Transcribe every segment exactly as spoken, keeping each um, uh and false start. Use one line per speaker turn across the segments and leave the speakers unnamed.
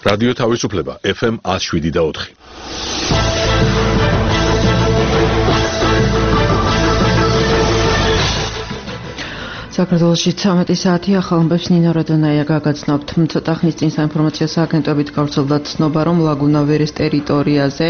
რადიო თავისუფლება ეფ ემ one oh seven და four.
საქართველოში ცამეტი საათი ახალ ამბებს ნინო რადონაია გაგაცნობთ. ცოტა ხნის წინ საინფორმაციო სააგენტოებით გავრცელდა ცნობა, რომ ლაგუნა ვერის ტერიტორიაზე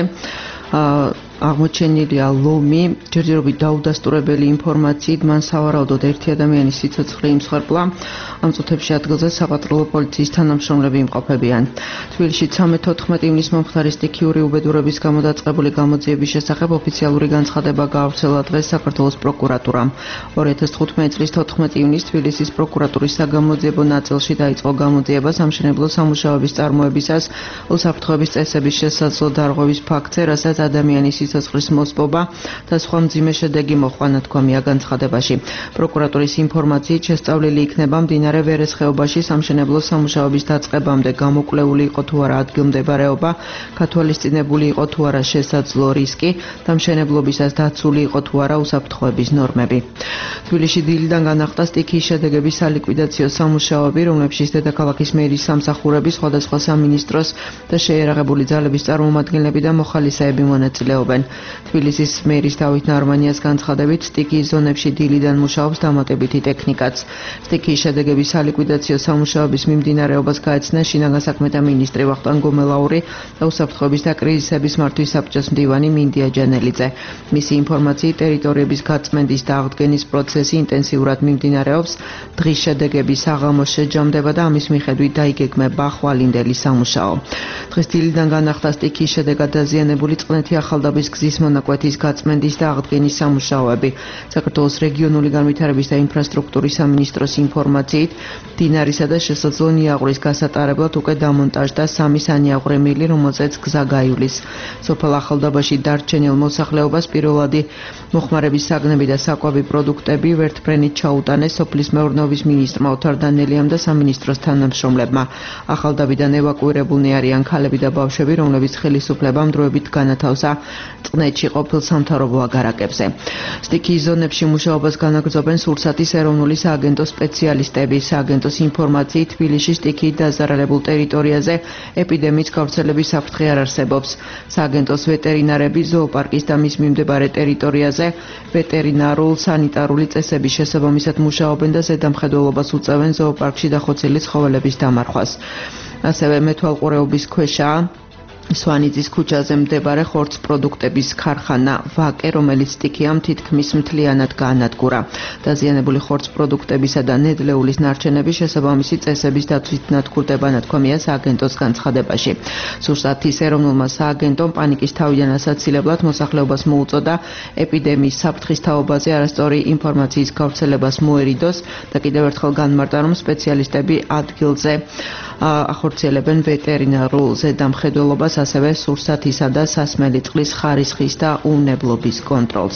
აღმოჩენილია ლომი. ჯერჯერობით დაუდასტურებელი ინფორმაციით მან სავარაუდოდ ერთი ადამიანის სიცოცხლე იმსხვერპლა. ამ წუთებში ადგილზე საპატრულო პოლიციის თანამშრომლები იმყოფებიან. თბილისში ცამეტ-თოთხმეტ ივნის მომხდარი სტიქიური უბედურების გამო დაწყებული გამოძიების შესახებ ოფიციალური განცხადება გაავრცელა დღეს საქართველოს პროკურატურამ. ორი ათას თხუთმეტი წლის თოთხმეტ ივნის თბილისის პროკურატურის საგამოძიებო ნაწილში დაიწყო გამოძიება სამშენებლო სამუშაოების წარმოებისას უსაფრთხოების წესების შესაძლო დარღვევის ფაქტზე, რასაც ადამიანის სიცოცხლის მოსპობა და სხვა მძიმე შედეგი მოჰყვა, ნათქვამია განცხადებაში. პროკურატურის ინფორმაციით შესწავლილი იქნება მდინარე ვერეს ხეობაში სამშენებლო სამუშაოების დაწყებამდე გამოკვლეული იყო თუ არა ადგილმდებარეობა, გათვალისწინებული იყო თუ არა შესაძლო რისკი და მშენებლობისას დაცული იყო თუ არა უსაფრთხოების ნორმები. თბილისში დილიდან განახლდა სტიქიის შედეგების სალიკვიდაციო სამუშაოები, რომლებშიც დედაქალაქის მერის სამსახურების, სხვადასხვა სამინისტროს და შეიარაღებული ძალების წარმომადგენლები და მოხალისეები მონაწილეობენ. თბილისის მერის დავით ნარმანიას განცხადებით, სტიქიის ზონებში დილიდან მუშაობს დამატებითი ტექნიკაც. სტიქიის შედეგების სალიკვიდაციო სამუშაოების მიმდინარეობას გაეცნა შინაგან საქმეთა მინისტრი ვახტანგ გომელაური და უსაფრთხოების და კრიზისების მართვის საბჭოს მდივანი მინდია ჯანელიძე. მისი ინფორმაციით, ტერიტორიების გაწმენდის და აღდგენის პროცესი ინტენსიურად მიმდინარეობს. დღის შედეგები საღამოს შეჯამდება და ამის მიხედვით დაიგეგმება ხვალინდელი სამუშაო. დღეს დილიდან განახლდა სტიქიის შედეგად დაზიანებული წყნეთი ახალდაბის გზის მონაკვეთის გაწმენდის და აღდგენის სამუშაოები. საქართველოს რეგიონული განვითარების და ინფრასტრუქტურის სამინისტროს ინფორმაციით, მდინარისა და შესაძლო ნიაღვრის გასატარებლად უკვე დამონტაჟდა სამი სანიაღვრე მილი, რომელზეც გზა გაივლის. სოფელ ახალდაბაში დარჩენილ მოსახლეობას პირველადი მოხმარების საგნები და საკვები პროდუქტები ვერტმფრენით ჩაუტანეს სოფლის მეურნეობის მინისტრმა ოთარ დანელიამ და სამინისტროს თანამშრომლებმა. ახალდაბიდან ევაკუირებულნი არიან ქალები და ბავშვები, რომლებიც ხელისუფლებამ დროებით განათავსა წყნეთში ყოფილ სამთავრობო აგარაკებზე. სტიქიის ზონებში მუშაობას განაგრძობენ სურსათის ეროვნული სააგენტოს სპეციალისტები. სააგენტოს ინფორმაციით, თბილისში სტიქიით დაზარალებულ ტერიტორიაზე ეპიდემიის გავრცელების საფრთხე არ არსებობს. სააგენტოს ვეტერინარები ზოოპარკის და მის მიმდებარე ტერიტორიაზე ვეტერინარულ სანიტარული წესების შესაბამისად მუშაობენ და ზედამხედველობას უწევენ ზოოპარკში დახოცილი ცხოველების დამარხვას. ასევე მეთვალყურეობის ქვეშაა სვანიძის ქუჩაზე მდებარე ხორცს პროდუქტების ქარხანა ვაკე, რომელიც სტიქიამ თითქმის მთლიანად გაანადგურა. დაზიანებული ხორცს პროდუქტებისა და ნედლეულის ნარჩენების შესაბამისი წესების დაცვით ნადგურდება, ნათქვამია სააგენტოს განცხადებაში. სურსათის ეროვნულმა სააგენტომ პანიკის თავიდან ასაცილებლად მოსახლეობას მოუწოდა ეპიდემიის საფრთხის თაობაზე არასწორი ინფორმაციის გავრცელებას მოერიდოს და კიდევ ერთხელ განმარტა, რომ სპეციალისტები ადგილზე ახორციელებენ ვეტერინარულ ზედამხედველობას, ასევე სურსათისა და სასმელი წყლის ხარისხის და უვნებლობის კონტროლს.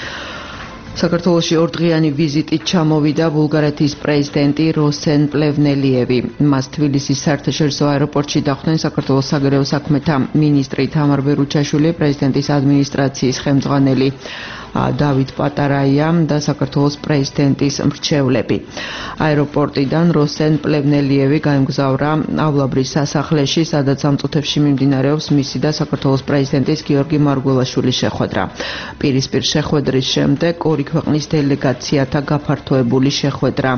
საქართველოში ორდღიანი ვიზიტით ჩამოვიდა ბულგარეთის პრეზიდენტი როსენ პლევნელიევი. მას თბილისის საერთაშორისო აეროპორტში დახვდნენ საქართველოს საგარეო საქმეთა მინისტრი თამარ ბერუჩაშვილი, პრეზიდენტის ადმინისტრაციის ხელმძღვანელი დავით პატარაია და საქართველოს პრეზიდენტის მრჩევლები. აეროპორტიდან როსენ პლევნელიევი გაემგზავრა ავლაბრის სასახლეში, სადაც ამ წუთებში მიმდინარეობს მისი და საქართველოს პრეზიდენტის გიორგი მარგველაშვილის შეხვედრა. პირისპირ შეხვედრის შემდეგ ორი ქვეყნის დელეგაციათა გაფართოებული შეხვედრა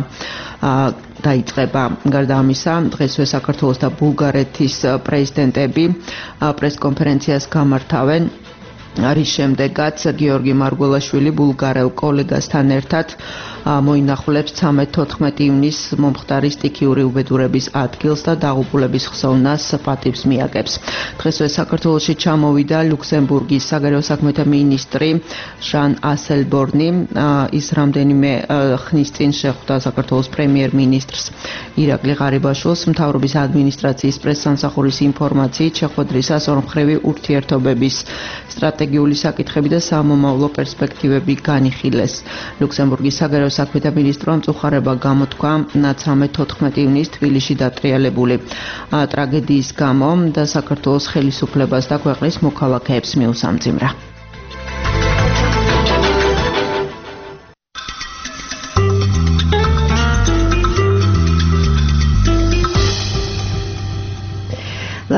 დაიწყება. გარდა ამისა, დღესვე საქართველოს და ბულგარეთის პრეზიდენტები პრესკონფერენციას გამართავენ. არის შემდეგაც გიორგი მარგველაშვილი ბულგარელ კოლეგასთან ერთად მოინახულებს ცამეტ-თოთხმეტ ივნის მომხდარი სტიქიური უბედურების ადგილს და დაღუპულების ხსოვნას პატივს მიაგებს. დღესვე საქართველოში ჩამოვიდა ლუქსემბურგის საგარეო საქმეთა მინისტრი ჟან ასელბორნი. ის რამდენიმე ხნის წინ შეხვდა საქართველოს პრემიერ-მინისტრს ირაკლი ღარიბაშვილს. მთავრობის ადმინისტრაციის პრესსამსახურის ინფორმაციით, შეხვედრისას ორმხრივი ურთიერთობების სტრატეგიული საკითხები და სამომავლო პერსპექტივები განიხილეს. ლუქსემბურგის საგარეო საქმეთა მინისტრმა მწუხარება გამოთქვა ცამეტ-თოთხმეტ ივნის თბილისში დატრიალებული ტრაგედიის გამო და საქართველოს ხელისუფლებას და ქვეყნის მოქალაქეებს მიუსამძიმრა.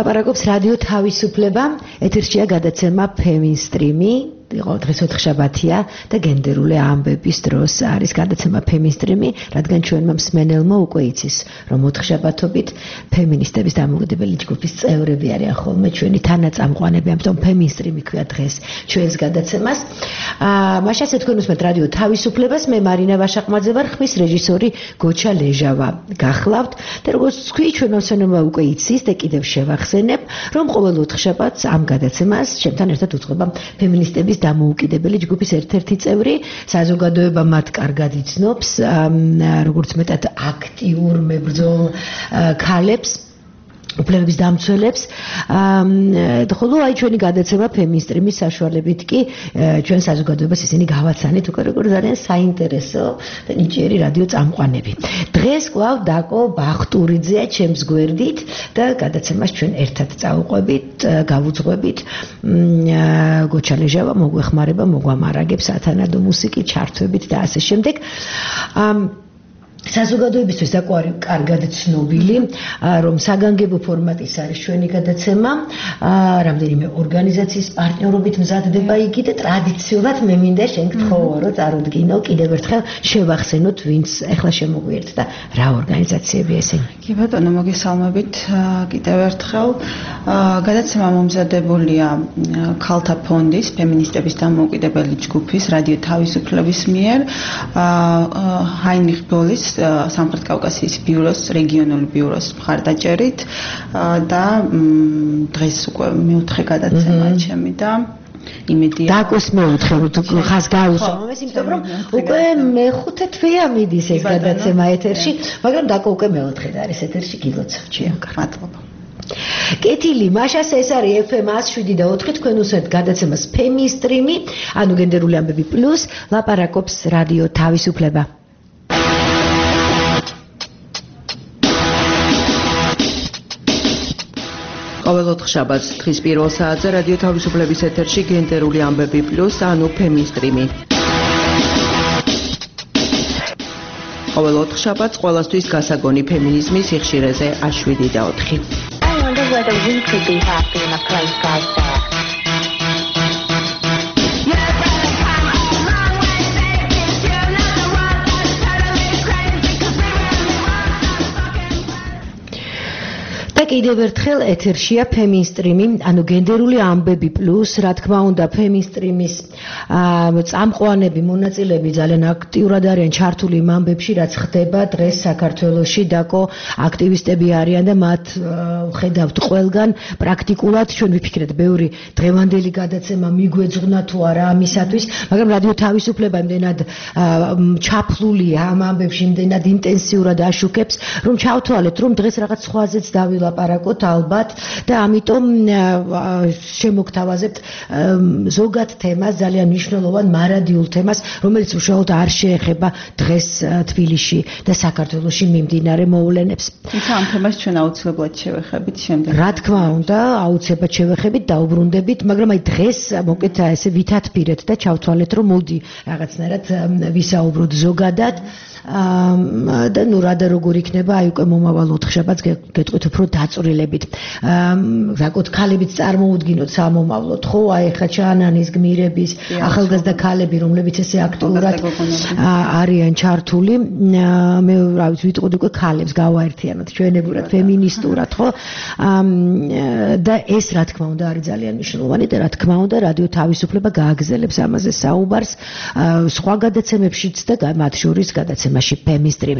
ლაპარაკობს რადიო თავისუფლება, ეთერშია გადაცემა ფემინსტრიმი. იყო დღეს ოთხშაბათია და გენდერული ამბების დროს არის გადაცემა ფემინსტრიმი, რადგან ჩვენმა მსმენელმა უკვე იცის, რომ ოთხშაბათობით ფემინისტების დამოუკიდებელი ჯგუფის წევრები არიან ხოლმე ჩვენი თანაწამყვანები, ამიტომ ფემინსტრიმი ქვია დღეს ჩვენს გადაცემას. აა მაშინ ასე თქვენ უსმენთ რადიო თავისუფლებას, მე მარინა ვაშაყმაძე ვარ, ხმის რეჟისორი გოჩა ლეჟავა. გახლავთ და როგორც თქვი, ჩვენ მოსვენებმა უკვე იცის და კიდევ შევახსენებ, რომ ყოველ ოთხშაბათს ამ გადაცემას ჩემთან ერთად უძღვება ფემინისტების დამოუკიდებელი ჯგუფის ერთ-ერთი წევრი, საზოგადოება მათ კარგად იცნობს, როგორც მეტად აქტიურ მებრძოლ ქალებს, უფლებების დამცველებს. ხოლო აი ჩვენი გადაცემა ფემინსტრიმის საშუალებით კი ჩვენ საზოგადოებას ისინი გავაცანით უკვე როგორც ძალიან საინტერესო და ნიჭიერი რადიო წამყვანები. დღეს კვლავ დაკო ბახტურიძეა ჩემს გვერდით და გადაცემას ჩვენ ერთად წავუყვებით, გავუძღვებით. გოჩა ლეჟავა მოგვეხმარება, მოგვამარაგებს ათანადო მუსიკით, ჩართვებით და ასე შემდეგ. საზოგადოებისთვის საკმაოდ კარგად ცნობილი, რომ საგანგებო ფორმატის არის ჩვენი გადაცემა, რამდენიმე ორგანიზაციის პარტნიორობით მზადდება იგი და ტრადიციულად მე მინდა შენ გთხოვო, რომ წარუდგინო კიდევ ერთხელ შევახსენოთ, ვინც ახლა შემოგვიერთდა და რა ორგანიზაციები ესენი.
კი ბატონო, მოგესალმებით კიდევ ერთხელ. გადაცემა მომზადებულია ქალთა ფონდის, ფემინისტების დამოუკიდებელი ჯგუფის, რადიო თავისუფლების მიერ, ჰაინრიხ ბოლის სამხრეთ კავკასიის ბიუროს, რეგიონული ბიუროს მხარდაჭერით და დღეს უკვე მეოთხე გადაცემა ჩემი და იმედია
დაკოს მეოთხე თუ ხას გაუსვა ამას, იმიტომ რომ უკვე მეხუთე თვეა მიდის ეს გადაცემა ეთერში, მაგრამ დაკო უკვე მეოთხე და არის ეთერში, გილოცავ.
მადლობა.
კეთილი, მაშას ეს არის ეფ ემ εκა შვიდი და ოთხი, თქვენ უსმენთ გადაცემას ფემინსტრიმი, ანუ გენდერული ამბები პლუს, ლაპარაკობს რადიო თავისუფლება.
ყოველ ოთხშაბათს დღის პირველ საათზე რადიო თავისუფლების ეთერში გენდერული ამბები პლუს, ანუ ფემინსტრიმი. ყოველ ოთხშაბათს ყველასთვის გასაგონი ფემინიზმის სიხშირეზე შვიდი და ოთხი.
I wonder whether we could be happy in a place like that.
კიდევ ერთხელ ეთერშია ფემინსტრიმი, ანუ გენდერული ამბები პლუს, რა თქმა უნდა, ფემინსტრიმის წამყვანები, მონაწილეები ძალიან აქტიურად არიან ჩართული იმ ამბებში, რაც ხდება დღეს საქართველოში, დაკო აქტივისტები არიან და მათ ხედავთ ყველგან პრაქტიკულად, ჩვენ ვიფიქრეთ, ბევრი დღევანდელი გადაცემა მიგვეძღვნა თუ არა ამისათვის, მაგრამ რადიო თავისუფლება იმდენად ჩაფლულია ამ ამბებში, იმდენად ინტენსიურად აშუქებს, რომ ჩავთვალეთ, რომ დღეს რაღაც სხვაზეც დავილაპარაკოთ ალბათ და ამიტომ შემოგთავაზებთ ზოგად თემას, ძალიან მნიშვნელოვან მარადიულ თემას, რომელიც უშუალოდ არ შეეხება დღეს თბილისში და საქართველოში მიმდინარე მოვლენებს.
თუმცა ამ თემას ჩვენ აუცილებლად შევეხებით შემდეგ.
რა თქმა უნდა, აუცილებლად შევეხებით, დაუბრუნდებით, მაგრამ აი დღეს მოკეთ ესე ვითათბირეთ და ჩავთვალეთ, რომ მოდი რაღაცნაირად ვისაუბროთ ზოგადად. და ნუ რა და როგორ იქნება, აი უკვე მომავალ ოთხშაბათს გეტყვით უფრო დაწვრილებით. საკუთ ქალებიც წარმოუდგინოთ სამომავლოდ, ხო, აი ხა ჩანანის გმირების ახალგაზრდა ქალები, რომლებიც ესე აქტიურად არიან ჩართული, მე რა ვიცი, ვიტყოდი უკვე ქალებს გავაერთიანოთ ჩვენებურად, ფემინისტურად, ხო? და ეს რა თქმა უნდა არის ძალიან მნიშვნელოვანი და რა თქმა უნდა რადიო თავისუფლება გააგრძელებს ამაზე საუბარს სხვა გადაცემებშიც და მათ შორის გადაცემ მაშინ ფემინსტრიმი.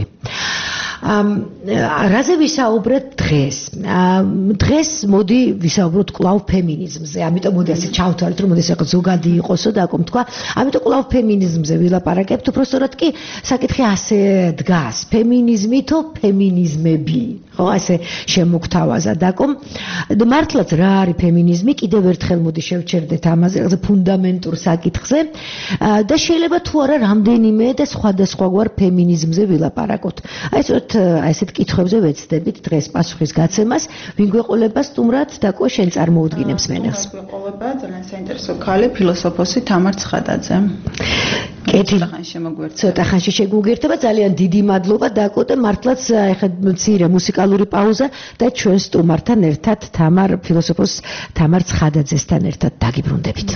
რაზე ვისაუბრეთ დღეს? დღეს მოდი ვისაუბროთ კვლავ ფემინიზმზე. ამიტომ მოდი ასე ჩავთვალოთ, რომ მოდი რაღაც ზოგადი იყოსო და აკომ თქვა. ამიტომ კვლავ ფემინიზმზე ვილაპარაკებთ, უბრალოდ კი საკითხი ასე დგას. ფემინიზმი თუ ფემინიზმები? ხო, ასე შემოგთავაზა დაკომ. მართლაც რა არის ფემინიზმი? კიდევ ერთხელ მოდი შევჩერდეთ ამაზე, რაღაც ფუნდამენტურ საკითხზე და შეიძლება თუ არა რამდენიმე და სხვადასხვაგვარ ფემინიზმზე ვილაპარაკოთ. აი ესეთ ესეთ კითხვებზე ვეცდებით დღეს პასუხის გაცემას. ვინ გვეყოლება სტუმრად დაკო შენ წარმოუდგინებს მენელს?
გვეყოლება ძალიან საინტერესო ქალი, ფილოსოფოსი თამარ ცხადაძე.
ცოტა ხანში შემოგვერთება.
ცოტა ხანში შეგვუგერთება. ძალიან დიდი მადლობა დაკო და მართლაც ეხლა მცირე მუსიკალური პაუზა და ჩვენ სტუმართან ერთად თამარ ფილოსოფოს თამარ ცხადაძესთან ერთად დაგიბრუნდებით.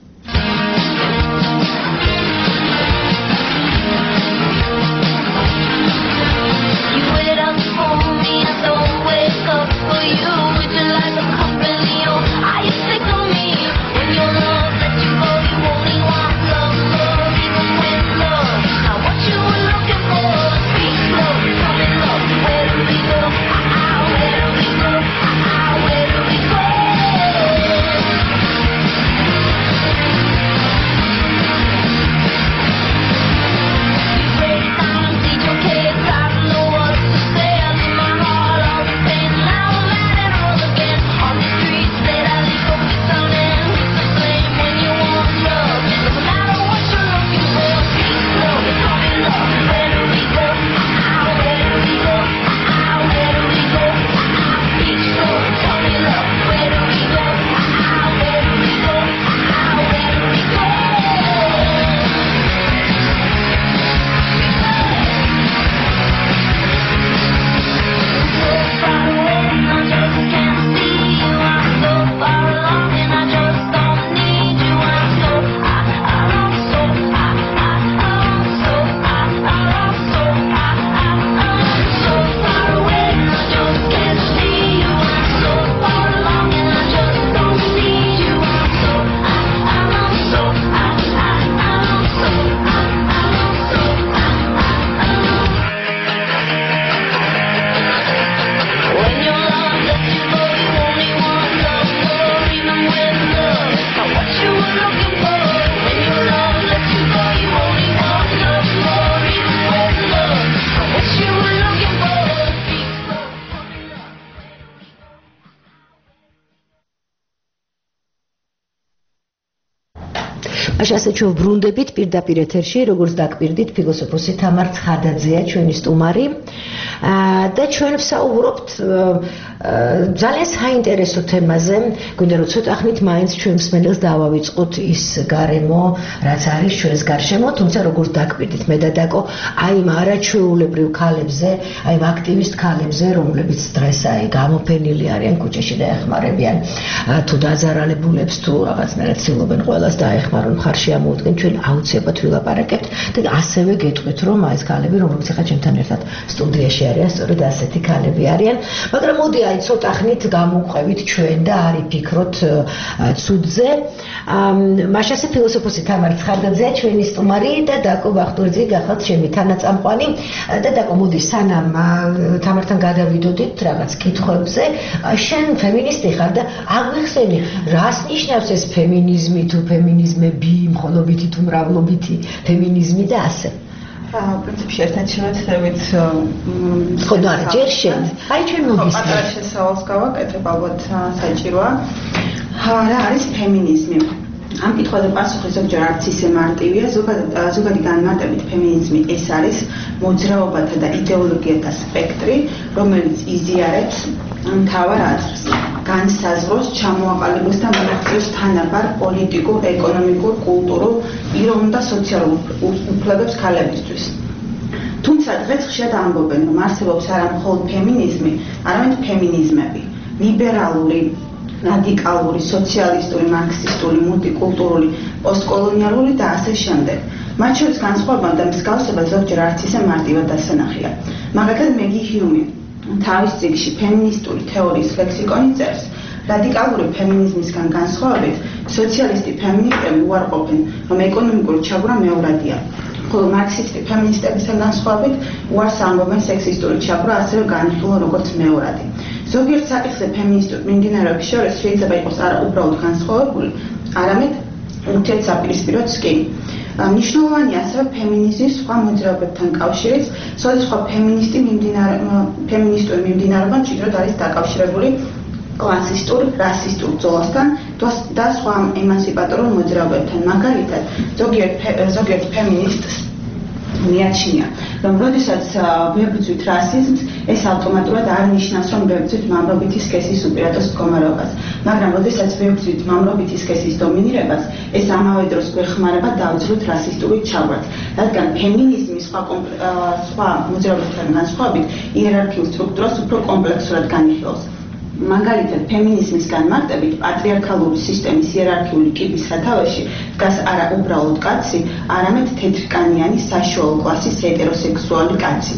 ასე ჩვენ ბრუნდებით პირდაპირ ეთერში, როგორც დაგპირდით, ფილოსოფოსი თამარ ცხადაძეა ჩვენი სტუმარი. და ჩვენ ვსაუბრობთ ძალიან საინტერესო თემაზე. გვინდა რომ ცოტა ხნით მაინც ჩვენ მსმენელს დავავიწყოთ ის გარემო, რაც არის ჩვენს გარშემო, თუმცა როგორც დაგპირდით მე და დაკო, აი იმ არაჩვეულებრივ ქალებზე, აი იმ აქტივისტ ქალებზე, რომლებიც დღეს აი გამოფენილი არიან ქუჩაში და ეხმარებიან თუ დაზარალებულებს, თუ რაღაცნაირად ცდილობენ ყველას დაეხმარონ, ხარში ამოუდგენ, ჩვენ აუცილებლად ვილაპარაკებთ და ასევე გეტყვით, რომ აი ეს ქალები, რომლებიც ახლა ჩვენთან ერთად სტუდიაში არიან, სწორედ ასეთი ქალები არიან, მაგრამ მოდი აი ცოტა ხნით გამოვყვებით ჩვენ და არ იფიქროთ ცუდზე. მაშასე ფილოსოფოსი თამარ ცხადაძეა ჩვენი სტუმარი და დაკო ბახტურიძე გახალთ ჩემი თანაწამყვანი და დაკო მოდი სანამ თამართან გადავიდოდით რაღაც კითხვებზე, შენ ფემინისტი ხარ და აგვიხსენი, რას ნიშნავს ეს ფემინიზმი თუ ფემინიზმები, მხოლობითი თუ მრავლობითი ფემინიზმი და ასე.
პრინციპში ერთ-ერთი შემეცნებით
ხო და არა ჯერ შენ აი ჩვენ მოგისმენთ
არა შესავალს გავაკეთებ ალბათ საჭიროა რა არის ფემინიზმი ამ კითხვაზე პასუხი ზოგჯერ არც ისე მარტივია ზოგადი განმარტებით ფემინიზმი ეს არის მოძრაობათა და იდეოლოგიათა სპექტრი რომელიც იზიარებს მთავარ აზრს განსაზღვროს ჩამოაყალიბოს და მონაწილეობს თანაბარ პოლიტიკურ, ეკონომიკურ, კულტურულ, პიროვნულ და სოციალურ უფლებებს ქალებისთვის. თუმცა დღეს ხშირად ამბობენ, რომ არსებობს არა მხოლოდ ფემინიზმი, არამედ ფემინიზმები, ლიბერალური, რადიკალური, სოციალისტური, მარქსისტული, მულტიკულტურული, პოსტკოლონიალური და ასე შემდეგ. მათ შორის განსხვავება და მსგავსება ზოგჯერ არც ისე მარტივად დასანახია. მაგალითად მეგი ჰიუმი თავის წიგნში ფემინისტური თეორიის ლექსიკონი წერს, რადიკალური ფემინიზმისგან განსხვავებით, სოციალისტი ფემინისტები უარყოფენ, რომ ეკონომიკური ჩაგვრა მეორადია. ხოლო მარქსისტი ფემინისტებისგან განსხვავებით, უარს ამბობენ სექსისტური ჩაგვრა ასევე განიხილვა როგორც მეორადი. ზოგიერთ საკითხზე ფემინისტურ მიმდინარეობებს შორის შეიძლება იყოს არა უბრალოდ განსხვავებული, არამედ ურთიერთსაპირისპიროც კი. მნიშვნელოვანია ასევე ფემინიზმის სხვა მოძრაობებთან კავშირიც, სხვადასხვა ფემინისტი ფემინისტური მიმდინარეობა მჭიდროდ არის დაკავშირებული კლასისტურ, რასისტურ ბრძოლასთან და სხვა ემანსიპატორულ მოძრაობებთან. მაგალითად, ზოგიერთ ზოგიერთ ფემინისტს მიაჩნია, რომ როდესაც ვებრძვით რასიზმს, ეს ავტომატურად არ ნიშნავს, რომ ვებრძვით მამრობითი სქესის უპირატეს მდგომარეობას, მაგრამ როდესაც ვებრძვით მამრობითი სქესის დომინირებას, ეს ამავე დროს გვეხმარება დავძროთ რასისტული ჩაგვარდს, რადგან ფემინიზმი სხვა სხვა მოძრაობებთან განსხვავებით იერარქიულ სტრუქტურას უფრო კომპლექსურად განიხილავს. მაგალითად, ფემინიზმის განმარტებით პატრიარქალური სისტემის იერარქიული კიბის სათავეში დგას არა უბრალოდ კაცი, არამედ თეთრკანიანი საშუალო კლასის ჰეტეროსექსუალი კაცი.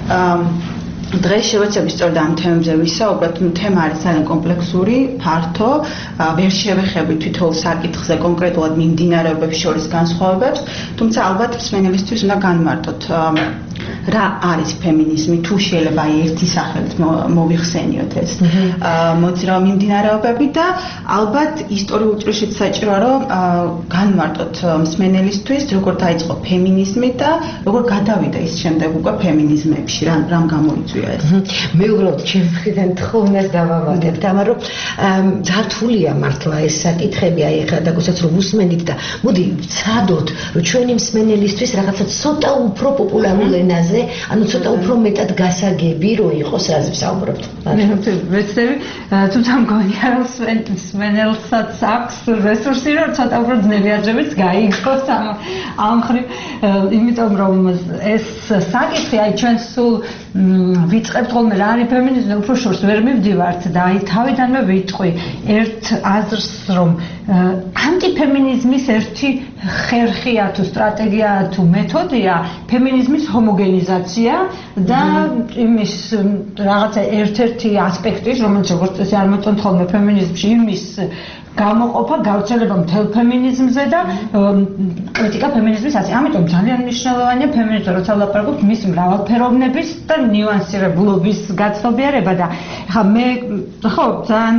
დღეს შევეცდები სწორედ ამ თემებზე ვისაუბროთ. თემა არის ძალიან კომპლექსური, ფართო, ვერ შევეხები თითოეულ საკითხზე კონკრეტულად მიმდინარეობებს შორის განსხვავებებს, თუმცა ალბათ მსმენელისთვის უნდა განმარტოთ რა არის ფემინიზმი, თუ შეიძლება ერთი სახელით მოვიხსენიოთ ეს მოძრაო მიმდინარეობები და ალბათ ისტორიულ წრეშიც საჭიროა რომ განმარტოთ მსმენელისთვის როგორ დაიწყო ფემინიზმი და როგორ გადავიდა ის შემდეგ უკვე ფემინიზმებში, რამ გამოიწვია ეს.
მე უბრალოდ ჩემს მხრიდან თხოვნას დავამატებ, თამარ რომ ძალიან რთულია მართლა ეს საკითხები, აი ახლა დაგუსაც რომ უსმენით და მოდი ვცადოთ რომ ჩვენი მსმენელისთვის რაღაცა ცოტა უფრო პოპულარულ ენაზე, ანუ ცოტა უფრო მეტად გასაგები რო იყოს, რაზე ვსაუბრობთ.
მე ვეცდები, თუმცა მგონია რომ მსმენელსაც აქვს რესურსი რომ ცოტა უფრო ძნელი აზრებიც გაიგოს ამ ამ მხრივ, იმიტომ რომ ეს საკითხი, აი ჩვენ სულ ვიწყებთ ხოლმე რა არის ფემინიზმი, უფრო შორს ვერ მივდივართ და აი თავიდანვე ვიტყვი ერთ აზრს, რომ ანტიფემინიზმის ერთი ხერხია თუ სტრატეგია თუ მეთოდია ფემინიზმის ჰომოგენიზაცია და იმის რაღაცა ერთ-ერთი ასპექტი, რომელიც როგორც წესი არ მოწონთ ხოლმე ფემინიზმში, იმის გამოყოფა, გავრცელება მთელ ფემინიზმზე და კრიტიკა ფემინიზმის ასე. ამიტომ ძალიან მნიშვნელოვანია ფემინიზმზე როცა ვლაპარაკობთ მისი მრავალფეროვნების და ნიუანსირებულობის გაცნობიერება და ხა მე ხო ძალიან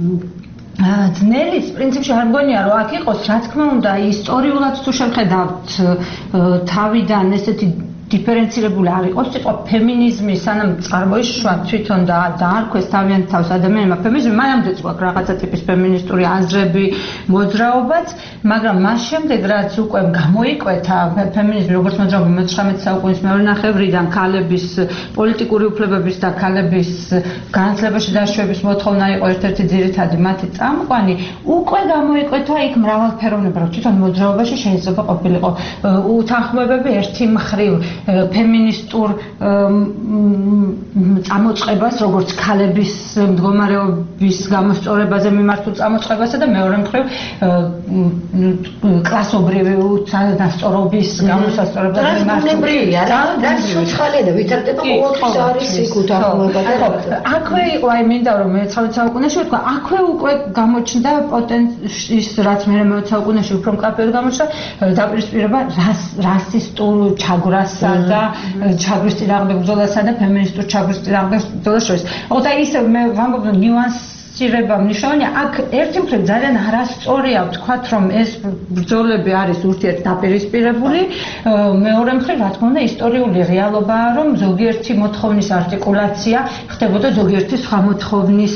ძნელიც პრინციპში არ მგონია რომ აქ იყოს, რა თქმა უნდა, ისტორიულად თუ შევხედავთ თავიდან ესეთი დიფერენცირებული არ იყოს სიტყვა ფემინიზმი, სანამ წარმოიშვა თვითონ და დაარქვეს თავიანთ თავს ადამიანებმა ფემინიზმი, მანამდეც გვაქვს რაღაცა ტიპის ფემინისტური აზრები, მოძრაობაც, მაგრამ მას შემდეგ რაც უკვე გამოიკვეთა ფემინიზმი როგორც მოძრაობა მეცხრამეტე საუკუნის მეორე ნახევრიდან ქალების პოლიტიკური უფლებების და ქალების განათლებაში დაშვების მოთხოვნა იყო ერთ-ერთი ძირითადი მათი წამყვანი, უკვე გამოიკვეთა იქ მრავალფეროვნება, რომ თვითონ მოძრაობაში შეიძლება ყოფილიყო უთანხმოებები ერთი მხრივ ფემინისტურ წამოწყებას, როგორც ქალების მდგომარეობის გამოსწორებაზე მიმართულ წამოწყებასა და მეორე მხრივ კლასობრივი უსასწორობის გამოსასწორებაზე მიმართულ.
რა სოციალია და ვითარდება ყოველთვის არის იქ უთანხმოება და
აქვე იყო, აი მინდა რომ მეცხრამეტე საუკუნეში ვთქვა, აქვე უკვე გამოჩნდა პოტენციის, რაც მე მეოცე საუკუნეში უფრო მკაფიოდ გამოჩნდა, დაპირისპირება რასისტულ ჩაგვრასა და ჩაგვის წინააღმდეგ ბრძოლასა და ფემინისტურ ჩაგვის წინააღმდეგ ბრძოლას შორის. ხო და ისე მე ვამბობ ნიუანსირება მნიშვნელოვანია. აქ ერთი მხრივ ძალიან არასწორია ვთქვათ, რომ ეს ბრძოლები არის ურთიერთდაპირისპირებული, მეორე მხრივ რა თქმა უნდა ისტორიული რეალობაა, რომ ზოგიერთი მოთხოვნის არტიკულაცია ხდებოდა ზოგიერთი სხვა მოთხოვნის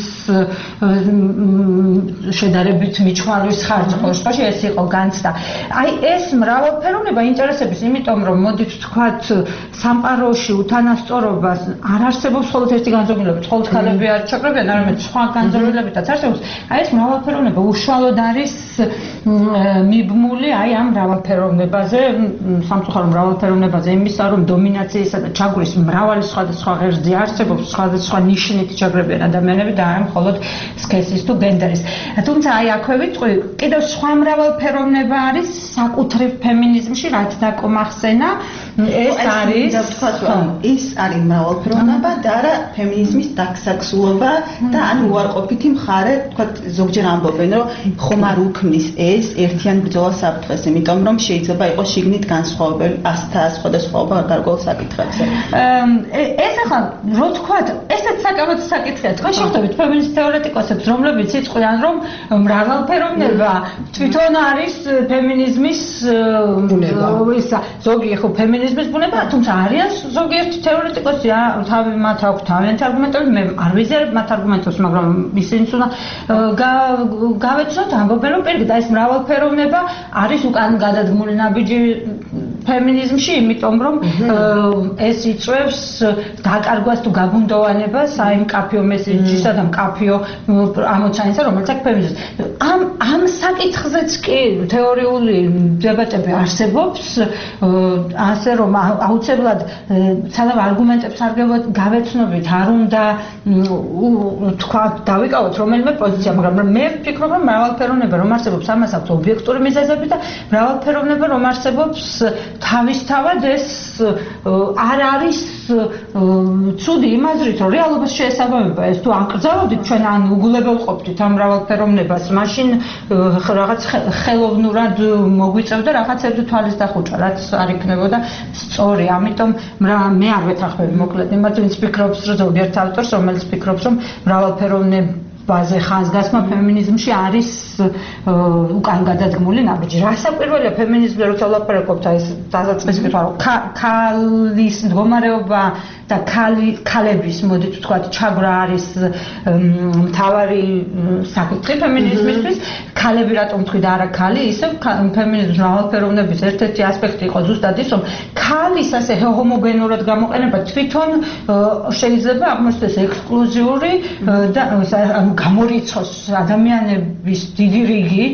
შედარებით მიჩვარვის ხარჯზე. ყოველ შემთხვევაში ეს იყო განცდა. აი ეს მრავალფეროვნება ინტერესების, იმიტომ რომ მოდით ვთქვათ სამყაროში უთანასწორობას არ არსებობს მხოლოდ ერთი განზომილებით, მხოლოდ ქალები არ ჩაკრებიან, არამედ სხვა განზომილებითაც არსებობს. აი ეს მრავალფეროვნება უშუალოდ არის მიბმული აი ამ მრავალფეროვნებაზე, სამწუხარო მრავალფეროვნებაზე იმისა, რომ დომინაციისა და ჩაგვრის მრავალი სხვადასხვა ღერძი არსებობს, სხვადასხვა ნიშნით ჩაგრებიან ადამიანები და არა მხოლოდ სქესის თუ გენდერის. თუმცა აი აქვე ვიტყვი, კიდევ სხვა მრავალფეროვნება არის საკუთრივ ფემინიზმში, რაც დაკომახსენა, ეს არის
ვთქვათ, რომ ის არის მრავალფეროვნება და არა ფემინიზმის დაქსაქსულობა და ან უარყოფითი მხარე, ვთქვათ, ზოგჯერ ამბობენ, რომ ხომ არ უქმნის ეს ერთიან ბრძოლას საფრთხეს, იმიტომ რომ შეიძლება იყოს შიგნით განსხვავებული ასთა სხვადასხვაობა გარკვეულ საკითხებზე.
ეს ახლა რო თქვათ, ესეც საკამათო საკითხია. თქვენ შეხვდებით ფემინისტ თეორეტიკოსებს, რომლებიც იტყვიან, რომ მრავალფეროვნება თვითონ არის ფემინიზმის ისა, ზოგი ხო ფემინიზმის ბუნება, თუმცა არიან ზოგიერთი თეორეტიკოსი, თავი მათ აქვს თავიანთი არგუმენტები, მე არ ვიზიარებ მათ არგუმენტებს, მაგრამ ისინიც უნდა გავეცნოთ, ამბობენ, რომ პირიქით ეს მრავალფეროვნება არის უკან გადადგმული ნაბიჯი ფემინიზმში, იმიტომ რომ ეს იწვევს დაკარგვას თუ გაბუნდოვანებას აი იმ კაფეო მესეჯისა და კაფეო ამოცანისა, რომელიც აქ ფემინიზმს. ამ ამ საკითხზეც კი თეორიული დებატები არსებობს, ასე რომ აუცილებლად სანამ არგუმენტებს არ გავეცნობით, არ უნდა თქვა დავიკავოთ რომელიმე პოზიცია, მაგრამ მე ვფიქრობ, რომ მრავალფეროვნება რომ არსებობს, ამას აქვს ობიექტური მიზეზები და მრავალფეროვნება რომ არსებობს, თავისთავად ეს არ არის ცუდი იმ აზრით, რომ რეალობას შეესაბამება ეს თუ აკრძალავდით ჩვენ ან უგულებელყოფდით ამ მრავალფეროვნებას, მაშინ რაღაც ხელოვნურად მოგვიწევდა რაღაცებზე თვალის დახუჭა, რაც არ იქნებოდა სწორი. ამიტომ მე არ ვეთანხმები მოკლედ იმათ, ვინც ფიქრობს, რომ ზოგიერთ ავტორს, რომელიც ფიქრობს, რომ მრავალფეროვნებაზე ხაზგასმა ფემინიზმში არის უკან გადადგმული ნაბიჯი. რასაკვირველია ფემინიზმზე როცა ვლაპარაკობთ, აი ეს დასაწყისი კითხვა, რომ ქალის მდგომარეობა და ქალების, მოდით ვთქვათ, ჩაგვრა არის მთავარი საკითხი ფემინიზმისთვის. ქალები რატომ თქვი და არა ქალი? ისევ ფემინიზმის მრავალფეროვნების ერთ-ერთი ასპექტი იყო ზუსტად ის, რომ ქალის ასე ჰომოგენურად გამოყენება თვითონ შეიძლება აღმოჩნდეს ექსკლუზიური და გამორიცხოს ადამიანების დიდი რიგი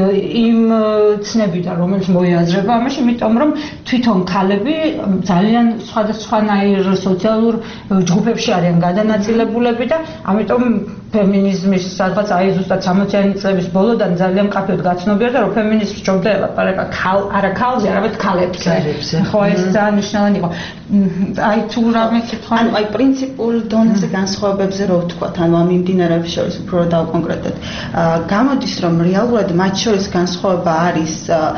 იმ ცნებიდან, რომელიც მოიაზრება ამაში, იმიტომ რომ თვითონ ქალები ძალიან სხვადასხვანაირ სოციალურ ჯგუფებში არიან გადანაწილებულები და ამიტომ ფემინიზმის სადღაც აი ზუსტად სამოციანი წლების ბოლოდან ძალიან მკაფიოდ გაცნობიერდა, რომ ფემინიზმს სჯობდა ელაპარაკა არა ქალზე, არამედ ქალებზე. ხო, ეს ძალიან მნიშვნელოვანი იყო. აი თუ რამე კითხვა,
ანუ აი პრინციპულ დონეზე განსხვავებებზე რო ვთქვათ, ანუ ამ მიმდინარეობის შორის უფრო დავკონკრეტოთ. გამოდის, რომ რეალურად მათ შორის განსხვავება არის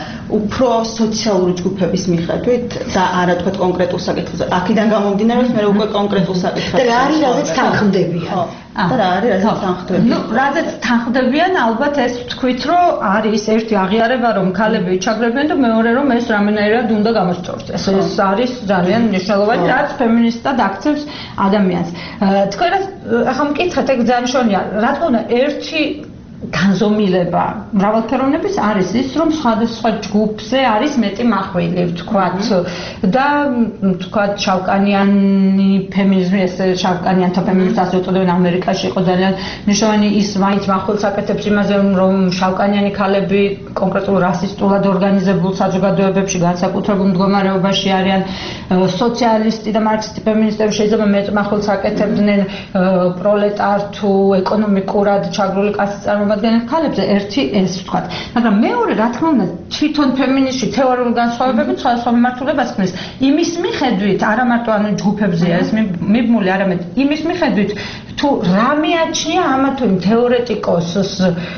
უფრო სოციალური ჯგუფების მიხედვით და არა თქვათ კონკრეტულ საკითხებზე. აქედან გამომდინარეობს მე უკვე კონკრეტულ საკითხებზე.
და რა არის, რაზეც თანხმდებიან.
და რა არის, რაზეც თანხმდებიან.
ნუ, რაზეც თანხმდებიან, ალბათ ეს ვთქვით, რომ არის ერთი აღიარება, რომ ქალები ჩაგრებიან და მეორე რომ ეს რამენაირად უნდა გამოსწორდეს. ეს არის ძალიან მნიშვნელოვანი, რაც ფემინისტად აქცევს ადამიანს. თქვენ ახლა მკითხეთ, ეგ ძალიან მნიშვნელოვანია. რა თქმა უნდა, ერთი განზომილება მრავალფეროვნების არის ის, რომ სხვადასხვა ჯგუფზე არის მეტი მახვილი, ვთქვათ, და ვთქვათ, შავკანიანი ფემინიზმი, ეს შავკანიანთა ფემინიზმი ასე უწოდებენ, ამერიკაში იყო ძალიან მნიშვნელოვანი, ის მაინც მახვილს აკეთებს იმაზე, რომ შავკანიანი ქალები კონკრეტულ რასისტულად ორგანიზებულ საზოგადოებებში განსაკუთრებულ მდგომარეობაში არიან. სოციალისტი და მარქსისტი ფემინისტები შეიძლება მეტ მახვილს აკეთებდნენ პროლეტარ თუ ეკონომიკურად ჩაგრული კლასის წარმომადგენელ ქალებზე, ერთი ეს ვთქვათ. მაგრამ მეორე, რა თქმა უნდა, თვითონ ფემინიზმში თეორიული განსხვავებებით სხვადასხვა მიმართულებას ქმნის. იმის მიხედვით, არა მარტო ანუ ჯგუფებზეა ეს მიბმული, არამედ იმის მიხედვით, თუ რა მიაჩნია ამა თუ იმ თეორეტიკოსს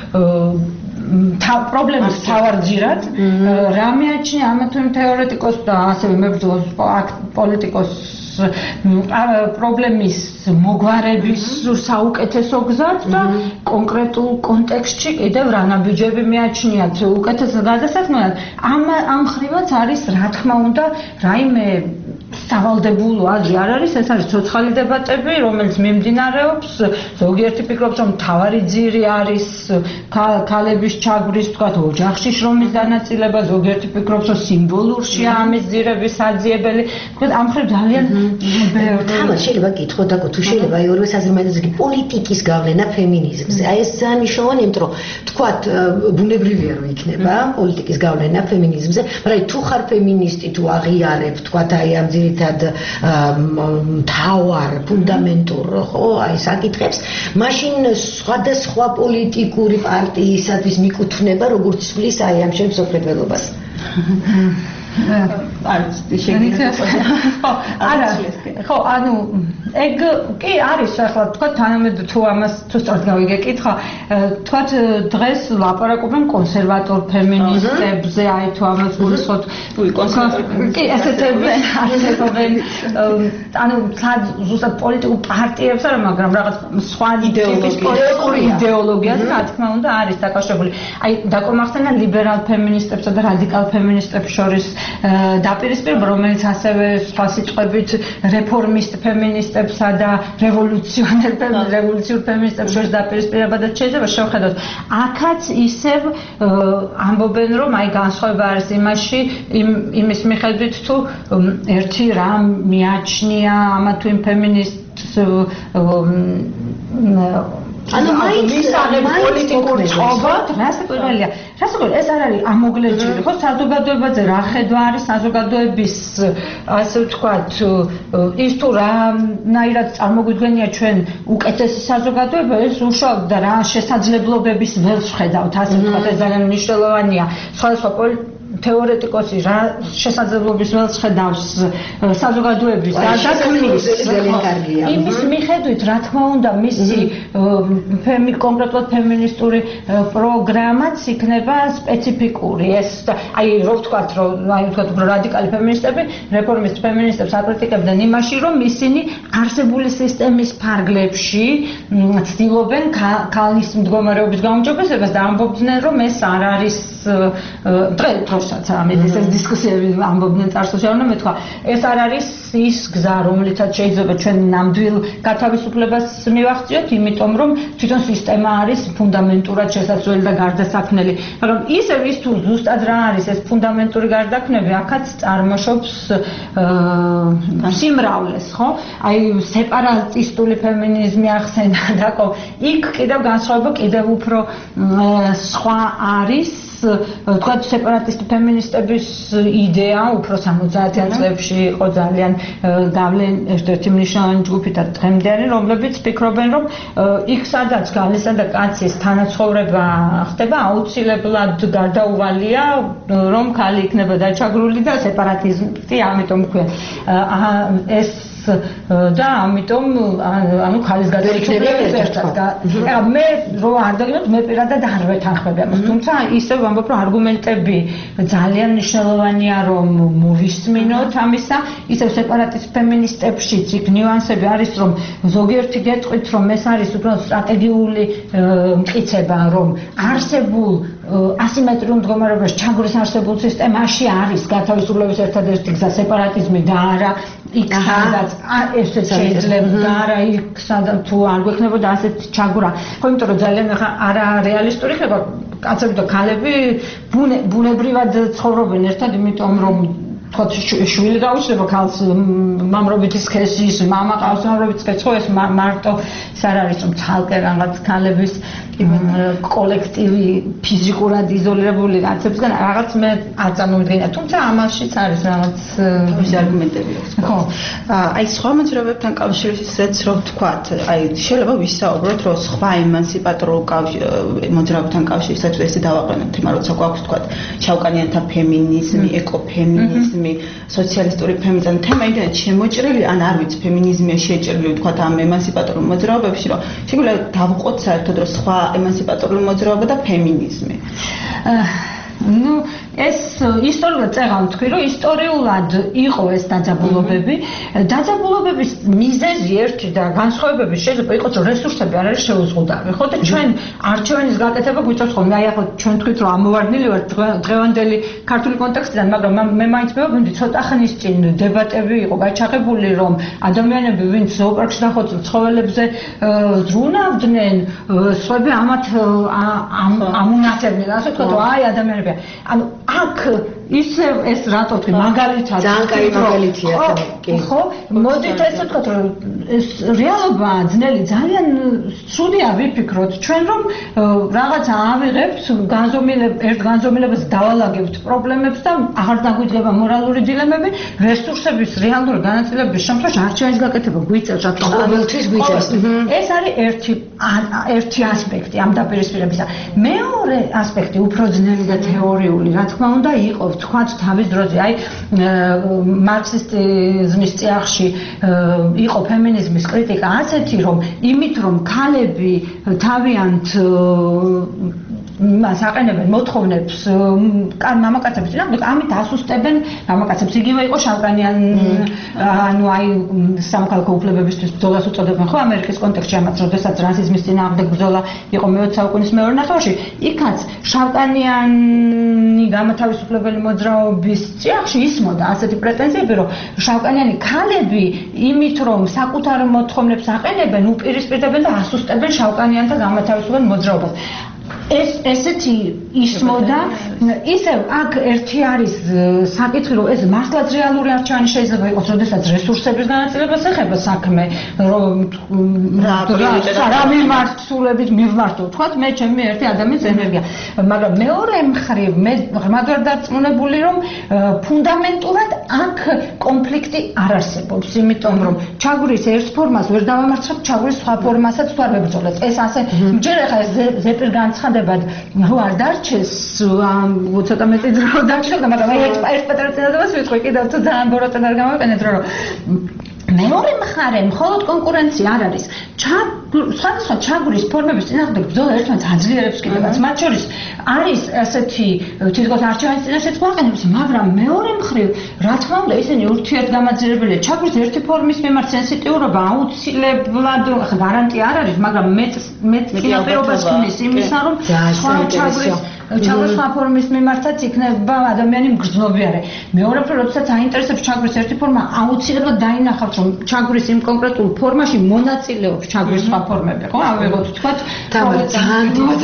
პრობლემის თავარჯირად, რა მიაჩნია ამა თუ იმ თეორეტიკოსს და ასევე მებრძოლ პოლიტიკოსს პრობლემის მოგვარების საუკეთესო გზად და კონკრეტულ კონტექსტში კიდევ რა ნაბიჯები მიაჩნიათ უკეთესო გადასაქმნელად. ამ ამ ხრივაც არის, რა თქმა უნდა, რაიმე სავალდებულო აზრი არ არის, ეს არის ცოცხალი დებატები, რომელიც მიმდინარეობს. ზოგიერთი ფიქრობს, რომ მთავარი ძირი არის ქალების ჩაგვრის, ვთქვათ, ოჯახში შრომის დანაწილება, ზოგიერთი ფიქრობს, რომ სიმბოლურშია ამის ძირების საძიებელი. ვთქვათ, ამ ხრივ ძალიან
თამარ შეიძლება კითხო და თუ შეიძლება აი ორივე საზრმაძე პოლიტიკის გავლენა ფემინიზმზე. აი ეს ძალიან მნიშვნელოვანია, იმიტომ რომ ვთქვათ, ბუნებრივია რომ იქნება პოლიტიკის გავლენა ფემინიზმზე, მაგრამ თუ ხარ ფემინისტი, თუ აღიარებ, ვთქვათ, აი ამ ძირითად მთავარ ფუნდამენტურ ხო აი საკითხებს, მაშინ სხვადასხვა პოლიტიკური პარტიისათვის მიკუთვნება როგორც სვლის აი ამ შემსოფლმხედველობას.
არის შეიძლება
ხო არა ხო ანუ ეგ კი არის ახლა თქვა თანამედ თუ ამას თუ სწორად გავიგე კითხვა თქვა დღეს ლაპარაკობენ კონსერვატორ ფემინისტებზე აი თუ ამას გულისხმობთ კი ესეთები არსებობენ ანუ სად ზუსტად პოლიტიკურ პარტიებს არა მაგრამ რაღაც სხვა იდეოლოგიური იდეოლოგიას რა თქმა უნდა არის დაკავშირებული აი დაკომახსენა ლიბერალ ფემინისტებსა და რადიკალ ფემინისტებს შორის დაპირისპირება, რომელიც ასევე სხვა სიტყვებით რეფორმისტ ფემინისტებს ფემინისტებსა და რევოლუციონერ რევოლუციურ ფემინისტებს შორის დაპირისპირებადაც შეიძლება შევხედოთ. აქაც ისევ ამბობენ, რომ აი განსხვავება არის იმაში, იმის მიხედვით თუ ერთი რამ მიაჩნია ამა თუ იმ ფემინისტს
ანუ მაინც
პოლიტიკური წყობა, რასაკვირველია. რასაკვირველია, ეს არ არის ამოგლეჯილი, ხო, საზოგადოებაზე რა ხედვა არის საზოგადოების, ასე ვთქვათ, ის თუ რანაირად წარმოგვიდგენია ჩვენ უკეთესი საზოგადოება, ეს უშუალოდ და რა შესაძლებლობების ველს ვხედავთ, ასე ვთქვათ, ეს ძალიან მნიშვნელოვანია. სხვადასხვა თეორეტიკოსი რა შესაძლებლობის ველს ხედავს საზოგადოების გადაქმნის იმის მიხედვით, რა თქმა უნდა, მისი კონკრეტულად ფემინისტური პროგრამაც იქნება სპეციფიკური. ეს აი რო ვთქვათ, რომ აი ვთქვათ, უფრო რადიკალი ფემინისტები, რეფორმისტ ფემინისტებს აკრიტიკებდნენ იმაში, რომ ისინი არსებული სისტემის ფარგლებში ცდილობენ ქალის მდგომარეობის გაუმჯობესებას და ამბობდნენ, რომ ეს არ არის დღესაც ამის ეს დისკუსიები ამბობდნენ წარსულში, რომ მე თქვა, ეს არ არის ის გზა, რომლითაც შეიძლება ჩვენ ნამდვილ გათავისუფლებას მივახციოთ, იმიტომ რომ თვითონ სისტემა არის ფუნდამენტურად შესაძლებელი და გარდასაქმნელი. მაგრამ ისევ ის თუ ზუსტად რა არის ეს ფუნდამენტური გარდაქმნები, აქაც წარმოშობს სიმრავლეს, ხო? აი სეპარატისტული ფემინიზმი ახსენა და ყო, იქ კიდევ განსხვავება კიდევ უფრო სხვა არის. თქვათ სეპარატისტი ფემინისტების იდეა უფრო სამოცდაათიან წლებში იყო ძალიან გავლენ ერთ-ერთი მნიშვნელოვანი ჯგუფი და დღემდე, რომლებიც ფიქრობენ, რომ იქ სადაც გალისა და კაცის თანაცხოვრება ხდება, აუცილებლად გარდაუვალია, რომ ქალი იქნება დაჩაგრული და სეპარატიზმი ამიტომ ქვია. ეს და ამიტომ ანუ ქალის გადაიქცევას ერთად. ეხლა მე რო არ დაგინოთ, მე პირადად არ ვეთანხმები ამას. თუმცა ისევ ვამბობ, რომ არგუმენტები ძალიან მნიშვნელოვანია, რომ მოვისმინოთ ამისა. ისევ სეპარატისტ ფემინისტებშიც იქ ნიუანსები არის, რომ ზოგიერთი გეტყვით, რომ ეს არის უბრალოდ სტრატეგიული მტკიცება, რომ არსებულ ასიმეტრიულ მდგომარეობაში ჩაგურის არსებულ სისტემაში არის გათავისუფლების ერთადერთი გზა სეპარატიზმი და არა იქ სადაც ესეც შეიძლება და არა იქ სადაც თუ არ გვექნებოდა ასეთ ჩაგურა. ხო, იმიტომ რომ ძალიან არა რეალისტური ხდება, კაცები და ქალები ბუნებრივად ცხოვრობენ ერთად, იმიტომ რომ თქოს შვილი გაუჩნდება ქალს მამრობითი სქესის, მამა ყავს მამრობითი სქესი, ხო ეს მარტო ის არ არის, რომ ცალკე რაღაც ქალების კოლექტივი ფიზიკურად იზოლირებული კაცებისგან რაღაც მე არ წარმოვიდგენია, თუმცა ამაშიც არის რაღაც
თავისი არგუმენტები აქვს. ხო. აი სხვა მოძრაობებთან კავშირისათვის რო ვთქვათ, აი შეიძლება ვისაუბროთ, რომ სხვა ემანსიპატორულ მოძრაობებთან კავშირისათვის ესე დავაყენოთ, მაგრამ როცა გვაქვს ვთქვათ შავკანიანთა ფემინიზმი, ეკოფემინიზმი, სოციალისტური ფემინიზმი, თემა იმდენად შემოჭრილი, ან არ ვიცი, ფემინიზმია შეჭრილი ვთქვათ ამ ემანსიპატორულ მოძრაობებში, რომ შეგვიძლია დავუყოთ საერთოდ რომ სხვა ემანსიპატორული მოძრაობა და ფემინიზმი.
ну ეს ისტორიულად წეღავ თქვი, რომ ისტორიულად იყო ეს დაძაბულობები. დაძაბულობების მიზეზი ერთი და განსხვავებები შეიძლება იყოს, რომ რესურსები არ არის შეუზღუდავი. ხო და ჩვენ არჩევანის გაკეთება გვიწევს ხოლმე. აი ახლა ჩვენ თქვით, რომ ამოვარდნილი ვართ დღევანდელი ქართული კონტექსტიდან, მაგრამ მე მაინც მევხვდი, ცოტა ხნის წინ დებატები იყო გაჩაღებული, რომ ადამიანები, ვინც ზოოპარკში დახოცილ ცხოველებზე ზრუნავდნენ, სხვები ამათ ამუნათებდნენ, ასე ვთქვათ, აი ადამიანები. ანუ აქ ისე ეს რატო თქვი მაგალითად
ძალიან კაი მაგალითია
კი ხო მოდით ესე ვთქვათ რომ ეს რეალობა ძნელი ძალიან ცუდია ვიფიქროთ ჩვენ რომ რაღაცა ავიღებთ განზომილებ ერთ განზომილებას დავალაგებთ პრობლემებს და აღარ დაგვიძღება მორალური დილემები რესურსების რეალური განაწილების შემთხვევაში არჩევანის გაკეთება გვიწევს რა თქმა უნდა
ყოველთვის გვიწევს
ეს არის ერთი ერთი ასპექტი ამ დაპირისპირებისა მეორე ასპექტი უფრო ძნელი და თეორიული რა თქმა უნდა იყო თქვათ თავის დროზე აი მარქსისტიზმის წიაღში იყო ფემინიზმის კრიტიკა ასეთი რომ იმით რომ ქალები თავიანთ მას აყენებენ მოთხოვნებს კან მამაკაცების წინააღმდეგ, ამით ასუსტებენ მამაკაცებს. იგივე იყო შავკანიან ანუ აი სამოქალაქო უფლებებისთვის ბრძოლას უწოდებენ ხო ამერიკის კონტექსტში ამაც, როდესაც რასიზმის წინააღმდეგ ბრძოლა იყო მეოცე საუკუნის მეორე ნახევარში, იქაც შავკანიანი გამოთავისუფლებელი მოძრაობის წიაღში ისმოდა ასეთი პრეტენზიები, რომ შავკანიანი ქალები იმით, რომ საკუთარ მოთხოვნებს აყენებენ, უპირისპირდებენ და ასუსტებენ შავკანიანთა გამოთავისუფლებელ მოძრაობას. ეს ესეთი ისმოდა, ისევ აქ ერთი არის საკითხი, რომ ეს მართლაც რეალური არჩევანი შეიძლება იყოს, როდესაც რესურსების განაწილებას ეხება საქმე, რომ რა მიმართულებით მივმართო, თქვათ, მე ჩემი ერთი ადამიანის ენერგია. მაგრამ მეორე მხრივ მე ღრმად ვარ დარწმუნებული, რომ ფუნდამენტურად აქ კონფლიქტი არ არსებობს, იმიტომ რომ ჩაგვრის ერთ ფორმას ვერ დავამარცხებთ, ჩაგვრის სხვა ფორმასაც თუ არ ვებრძოლეთ. ეს ასე ჯერ ახლა ეს ზეპირ განცხადებად რო არ დარჩეს, ცოტა მეტი დრო დარჩენდა, მაგრამ აი ერთ პატარა წინადადებას ვიტყვი კიდევ თუ ძალიან ბოროტად არ გამოვიყენეთ, რომ მეორე მხარე მხოლოდ კონკურენცია არ არის. სხვადასხვა ჩაგვრის ფორმების წინააღმდეგ ბრძოლა ერთმანეთს აძლიერებს კიდევაც. მათ შორის არის ასეთი თითქოს არჩევანის წინაშეც გვაყენებს, მაგრამ მეორე მხრივ, რა თქმა უნდა, ისინი ურთიერთგამაძლიერებელია. ჩაგვრის ერთი ფორმის მიმართ სენსიტიურობა აუცილებლად გარანტია არ არის, მაგრამ მეც მეც წინაპირობას ქმნის იმისა, რომ სხვა ჩაგვრის ჩაგვრის სხვა ფორმის მიმართაც იქნება ადამიანი მგრძნობიარე. მეორე მხრივ, როდესაც აინტერესებს ჩაგვრის ერთი ფორმა, აუცილებლად დაინახავთ, რომ ჩაგვრის იმ კონკრეტულ ფორმაში მონაწილეობს ჩაგვრის სხვა ფორმები, ხო? ავიღოთ თქვათ,
თამარ ძალიან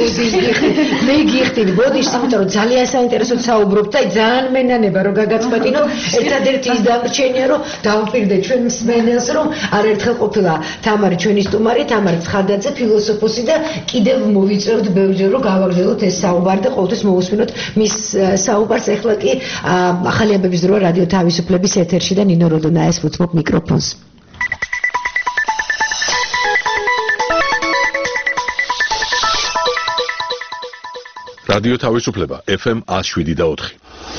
მე გიხდით ბოდიშს, იმიტომ რომ ძალიან საინტერესოდ საუბრობთ და ძალიან მენანება რომ გაგაწყვეტინო, ერთადერთი ის დამრჩენია, რომ დავუპირდეთ ჩვენ მსმენელს, რომ არაერთხელ ყოფილა თამარი ჩვენი სტუმარი, თამარ ცხადაძე, ფილოსოფოსი და კიდევ მოვიწევთ ბევრჯერ რომ გავაგრძელოთ ეს საუბარი და ყოველთვის მოვუსმინოთ მის საუბარს. ეხლა კი ახალი ამბების დრო რადიო თავისუფლების ეთერში და ნინო როდონაეს ვუთმობ მიკროფონს.
რადიო თავისუფლება ეფ ემ one oh seven და four.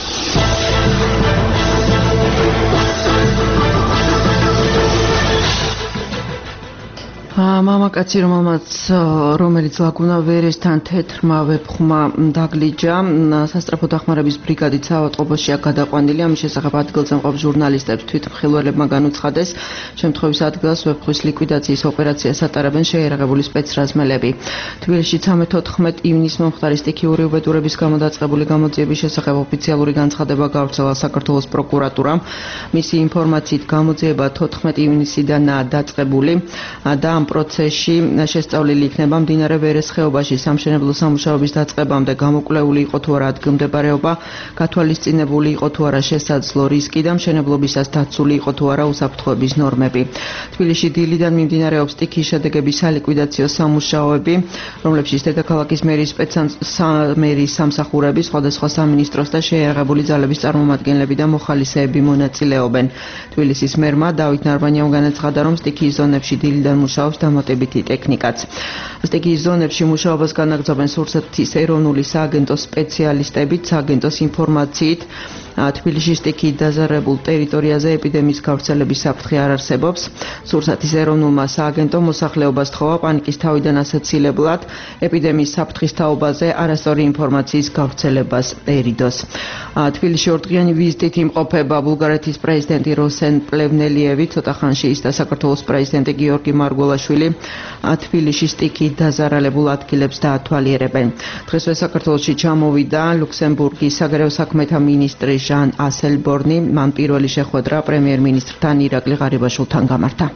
მამაკაცი, რომელმაც რომელიც ლაგუნა ვერესთან თეთრმა ვეფხმა დაგლიჯა, სასტრაფო დახმარების ბრიგადით საავადმყოფოშია გადაყვანილი. ამის შესახებ ადგილზე მყოფ ჟურნალისტებს თვითმხილველებმა განუცხადეს, შემთხვევის ადგილას ვეფხვის ლიკვიდაციის ოპერაციას ატარებენ შეიარაღებული სპეცრაზმელები. თბილისში ცხრამეტ-ოთხმეტ ივნისს მომხდარი სტიქიური უბედურების გამო დაწყებული გამოძიების შესახებ ოფიციალური განცხადება გავრცელა საქართველოს პროკურატურამ. მისი ინფორმაციით გამოძიება თოთხმეტ ივნისიდანაა დაწყებული და ამ პროცესში შესწავლილი იქნება მდინარე ვერეს ხეობაში სამშენებლო სამუშაოების დაწყებამდე გამოკვლეული იყო თუ არა ადგილმდებარეობა, გათვალისწინებული იყო თუ არა შესაძლო რისკი და მშენებლობისას დაცული იყო თუ არა უსაფრთხოების ნორმები. თბილისში დილიდან მიმდინარეობს სტიქიის შედეგების სალიკვიდაციო სამუშაოები, რომლებშიც დედაქალაქის მერის მერის სამსახურები, სხვადასხვა სამინისტროს და შეიარაღებული ძალების წარმომადგენლები და მოხალისეები მონაწილეობენ. თბილისის მერმა დავით ნარბანიამ განაცხადა, რომ სტიქიის ზონებში დილიდან მუშაობს დამატებითი ტექნიკაც. სტიქიის ზონებში მუშაობას განაგრძობენ სურსათის ეროვნული სააგენტოს სპეციალისტებით, სააგენტოს ინფორმაციით თბილისში სტიქიით დაზარებულ ტერიტორიაზე ეპიდემიის გავრცელების საფრთხე არ არსებობს. სურსათის ეროვნულმა სააგენტომ მოსახლეობას თხოვა პანიკის თავიდან ასაცილებლად ეპიდემიის საფრთხის თაობაზე არასწორი ინფორმაციის გავრცელებას ერიდოს. თბილისში ორდღიანი ვიზიტით იმყოფება ბულგარეთის პრეზიდენტი როსენ პლევნელიევი, ცოტა ხანში ის და საქართველოს პრეზიდენტი გიორგი მარგველაშვილი თბილისში სტიქიით დაზარალებულ ადგილებს დაათვალიერებენ. დღესვე საქართველოში ჩამოვიდა ლუქსემბურგის საგარეო საქმეთა მინისტრი ჟან ასელბორნი, მან პირველი შეხვედრა პრემიერ-მინისტრთან ირაკლი ღარიბაშვილთან გამართა.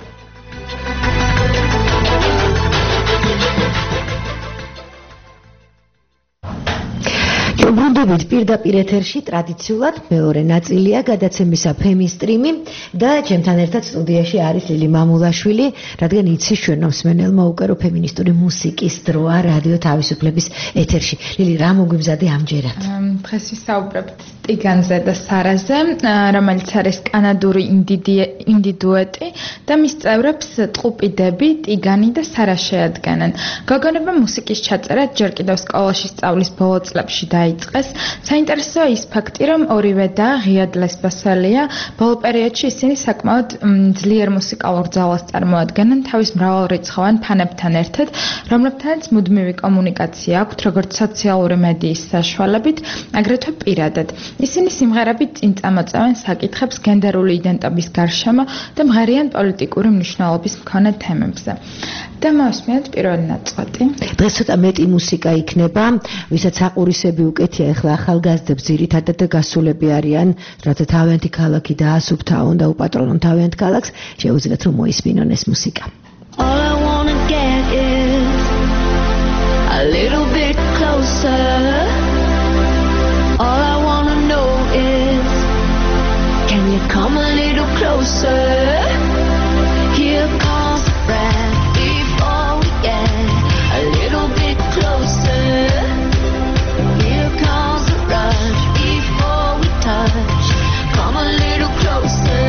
ბრუნდებით პირდაპირ ეთერში ტრადიციულად მეორე ნაწილია გადაცემისა ფემისტრიმი და ჩემთან ერთად სტუდიაში არის ლილი მამულაშვილი, რადგან იცის ჩვენ მსმენელმა უკვე რომ ფემინისტური მუსიკის დროა რადიო თავისუფლების ეთერში. ლილი, რა მოგვიბზადი ამჯერად?
დღეს ვისაუბრებთ ტიგანზე და სარაზე, რომელიც არის კანადური ინდი დუეტი და მის წევრებს ტყუპიდები, ტიგანი და სარა შეადგენენ. გოგონებმა მუსიკის ჩაწერა ჯერ კიდევ სკოლაში სწავლის ბოლო წლებში დაიწყეს, საინტერესოა ის ფაქტი, რომ ორივე და ღიად ლესბოსელია, ბოლო პერიოდში ისინი საკმაოდ ძლიერ მუსიკალურ ძალას წარმოადგენენ თავის მრავალრიცხოვან ფანებთან ერთად, რომლებთანაც მუდმივი კომუნიკაცია აქვთ როგორც სოციალური მედიის საშუალებით, აგრეთვე პირადად. ისინი სიმღერებით წინ წამოწევენ საკითხებს გენდერული იდენტობის გარშემო და მღერიან პოლიტიკური მნიშვნელობის მქონე თემებზე. და მოსმენთ პირველი ნაწყვეტი.
დღეს ცოტა მეტი მუსიკა იქნება, ვისაც აყურისები უკეთია, ახლა ახალგაზრდებს ძირითადად და გასულები არიან, რათა თავიანთი ქალაქი დაასუფთავონ და უპატრონონ თავიანთ ქალაქს, შეუძლიათ რომ მოისმინონ ეს მუსიკა.
All I wanna get is a little bit closer. All I wanna know is, can you come a little closer? Here comes the breath before we get a little bit closer. Here comes the rush before we touch. Come a little closer.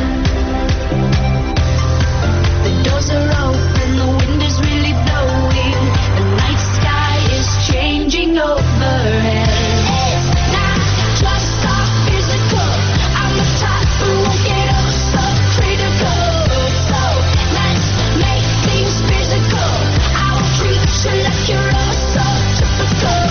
The doors are open, the wind is really blowing. The night sky is changing overhead. It's not just our physical. I'm the type who won't get up so critical. So let's make things physical. I will treat you like you're all so typical.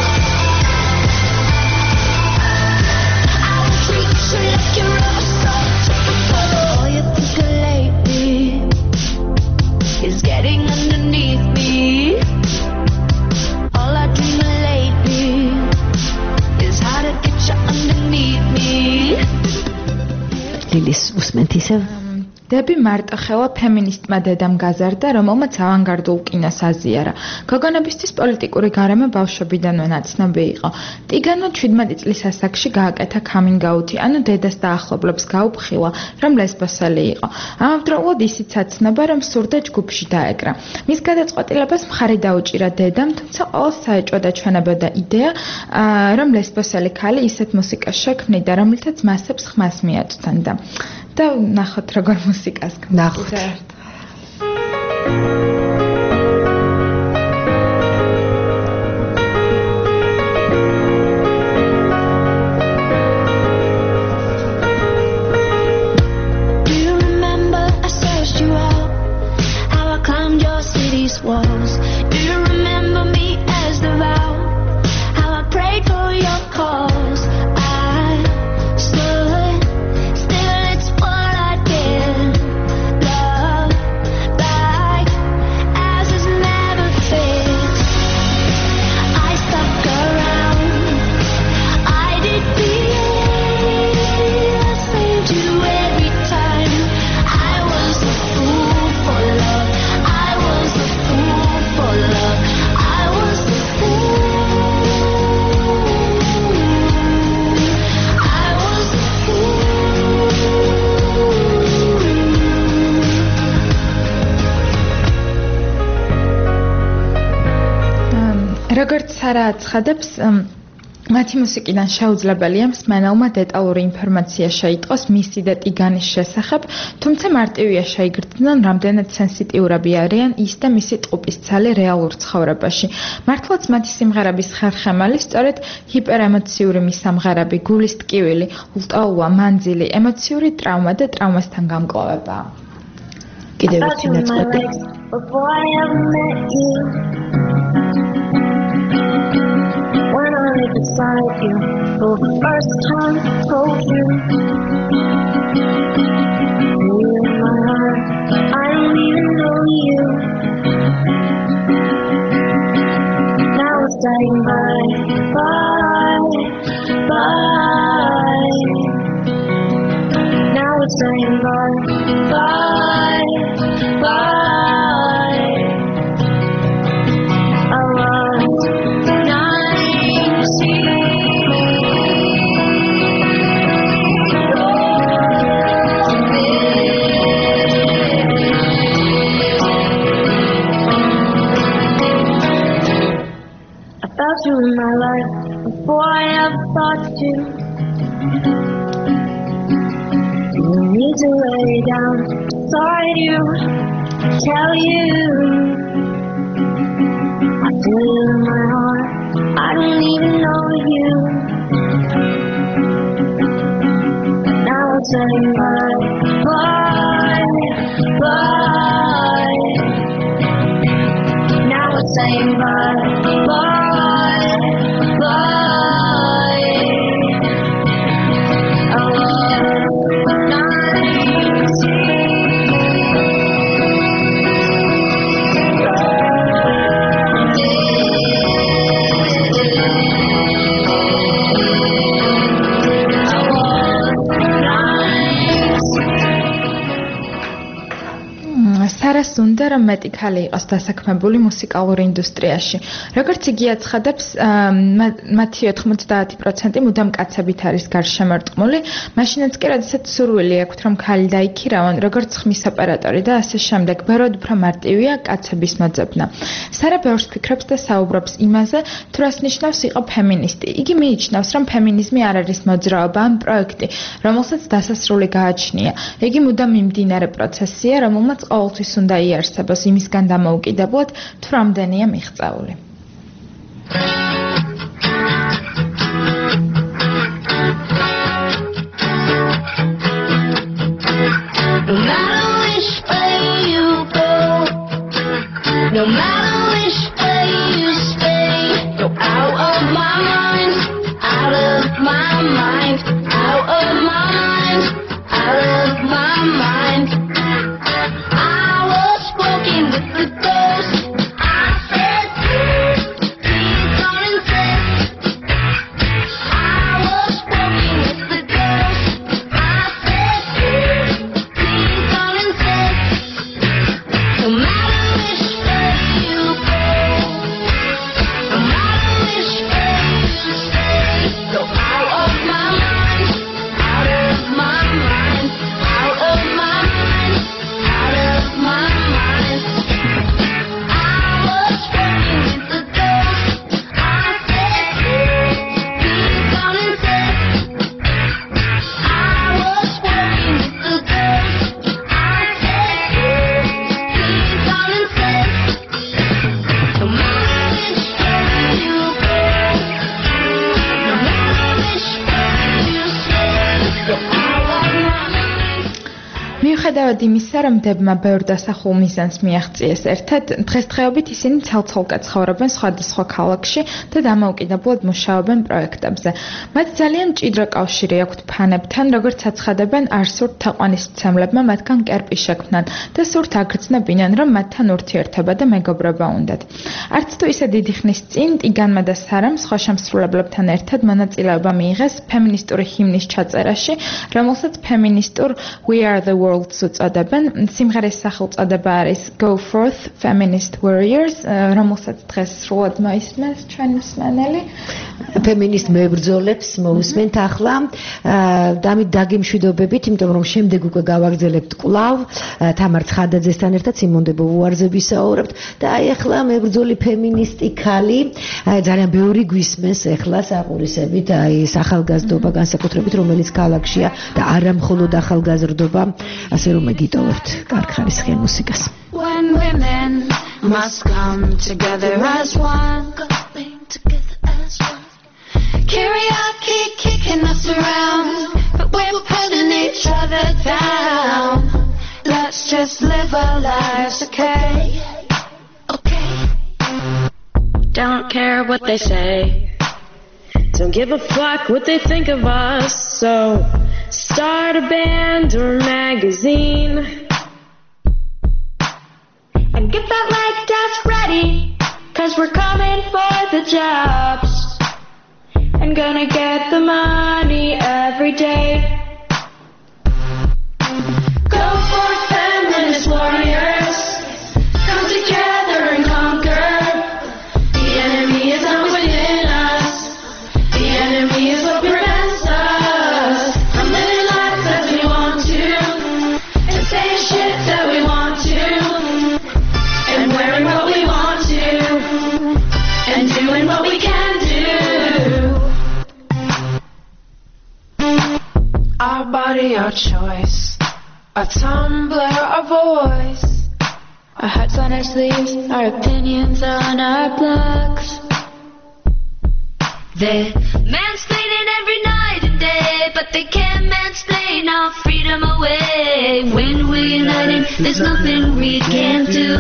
I will treat you like you're all so typical. All you think of lately is getting underneath me. All I dream of lately is how to get you underneath me.
ლილის უსმენთ ისევ?
დები მარტოხელა ფემინისტმა დედამ გაზარდა, რომელმაც ავანგარდულ კინოს აზიარა. გოგონებისთვის პოლიტიკური გარემო ბავშვობიდანვე ნაცნობი იყო. ტიგანო შვიდმეტი წლის ასაკში გააკეთა coming-out-ი, ანუ დედას და ახლობლებს გაუფხილა, რომ ლესბოსელი იყო. ამავდროულად ისიც აცნობა, რომ სურდა ჯგუფში დაეკრა. მის გადაწყვეტილებას მხარი დაუჭირა დედამ, თუმცა ყოველს საეჭვო დაჩვენებოდა იდეა, რომ ლესბოსელი ქალი ისეთ მუსიკას შექმნიდა, რომლითაც მასებს ხმას მიაწვდანდა. და ნახოთ როგორ მუსიკას
ნახოთ.
Do you remember I searched you out? How I climbed your city's walls? Do you remember me as the vow? How I prayed for your cause? I stood still, it's what I did. Love like as is never fixed. I stuck around. I did the same to every time. I was a fool for love. I was a fool for love. I was a fool. I was a fool.
როგორც სარა აცხადებს, მათი მუსიკიდან შეუძლებელია მსმენელმა დეტალური ინფორმაცია შეიტყოს მისი და ტიგანის შესახებ, თუმცა მარტივია შეიგრძნონ, რამდენად სენსიტიურები არიან ის და მისი ტყუპის ცალი რეალურ ცხოვრებაში. მართლაც მათი სიმღერების ხერხემალი სწორედ ჰიპერემოციური მისამღერები, გულის ტკივილი, ულტაულა, მანძილი, ემოციური ტრავმა და ტრავმასთან გამკლავებაა.
კიდევ ერთი ნაწყვეტი.
Before I ever met you, when I lived beside you for the first time, told you, you in my heart, I don't even know you. Now it's dying by, by, by. Now it's dying by, by, by. I was felt you in my life before I ever thought to. You need to lay down beside you, tell you I feel it in my heart. I don't even know you. Now it's saying bye, bye, bye. Now it's saying bye, bye, bye. I love
Sara Sunda რომ მეტი ქალი იყოს დასაქმებული მუსიკალურ ინდუსტრიაში. Როგორც იგი აცხადებს, მათი ოთხმოცდაათი პროცენტი მუდამ კაცებით არის გარშემორტყმული, მაშინაც კი როდესაც სურვილი აქვთ რომ ქალი დაიქირავონ, როგორც ხმის ოპერატორი და ასე შემდეგ, ბევრად უფრო მარტივია კაცების მოძებნა. Sara ბევრს ფიქრობს და საუბრობს იმაზე, თუ რას ნიშნავს იყო ფემინისტი. იგი მიიჩნევს, რომ ფემინიზმი არ არის მოძრაობა ან პროექტი, რომელსაც დასასრული გააჩნია. იგი მუდამ მიმდინარე პროცესია, რომელმაც ყოველთვის უნდა იარსებოს იმისგან დამოუკიდებლად, თუ რამდენია მიღწეული.
No matter which way you stay, you're out of my mind, out of my mind, out of my mind, out of my mind. I was walking with the ghost. I said, please, please don't insist. I was walking with the ghost. I said, please, please don't insist. No matter which way you go, no matter which way you stay, you're out of my mind, out of my mind, out of my mind, out of my mind. I was walking with the ghost. I said, please, please don't insist. I was walking with the ghost. I said, please, please don't insist. No matter which way you go, no matter which way you stay, you're out of my mind.
მიუხედავად იმისა, რომ დებმა ბევრ დასახულ მიზანს მიაღწიეს ერთად, დღესდღეობით ისინი ცალ-ცალკე ცხოვრობენ სხვადასხვა ქალაქში და დამოუკიდებლად მუშაობენ პროექტებზე. მათ ძალიან მჭიდრო კავშირი აქვთ ფანებთან, როგორც აცხადებენ, არ სურთ თაყვანისმცემლებმა მათგან კერპი შექმნან და სურთ აგრძნობინან, რომ მათთან ურთიერთობა და მეგობრობა უნდათ. არც თუ ისე დიდი ხნის წინ ტიგანმა და სარამ სხვა შემსრულებლებთან ერთად მონაწილეობა მიიღეს ფემინისტური ჰიმნის ჩაწერაში, რომელსაც ფემინისტურ We Are the World-ს უწოდებენ. სიმღერის სახელწოდება არის Go Forth Feminist Warriors, რომელსაც დღეს სრულად მოისმენს ჩვენი მსმენელი.
ფემინისტ მებრძოლებს მოусმენთ ახლა. დამით დაგემშვიდობებით, იმიტომ რომ შემდეგ უკვე გავაგრძელებთ კვლავ თამარ ცხადაძესთან ერთად სიმონდე ბოვუარზე ვისაუბრებთ და აი ახლა მებრძოლი ფემინისტი ქალი, ძალიან ბევრი გვისმენს ახლა საყურისებით, აი ახალგაზრდობა განსაკუთრებით, რომელიც ქალაქშია და არა მხოლოდ ახალგაზრდობა, ასე რომ მეგიტოვებთ კარგ ხარისხიან მუსიკას.
When women must come together as one, coming together as one. Karaoke kicking us around, but we're pulling each other down. Let's just live our lives, okay? Okay. Don't care what they say. Don't give a fuck what they think of us. So start a band or a magazine and get that light desk ready, 'cause we're coming for the jobs and gonna get the money every day. Go for feminist warriors, come together and conquer. The enemy is not within us, the enemy is what prevents us from living life as we want to, and saying shit that we want to, and wearing what we want to, and doing what we can do. Our body, our choice, our Tumblr, our voice, our hearts on our sleeves, our opinions on our blogs. They're mansplaining every night and day, but they can't mansplain our freedom away. When we're united, there's nothing we can't do.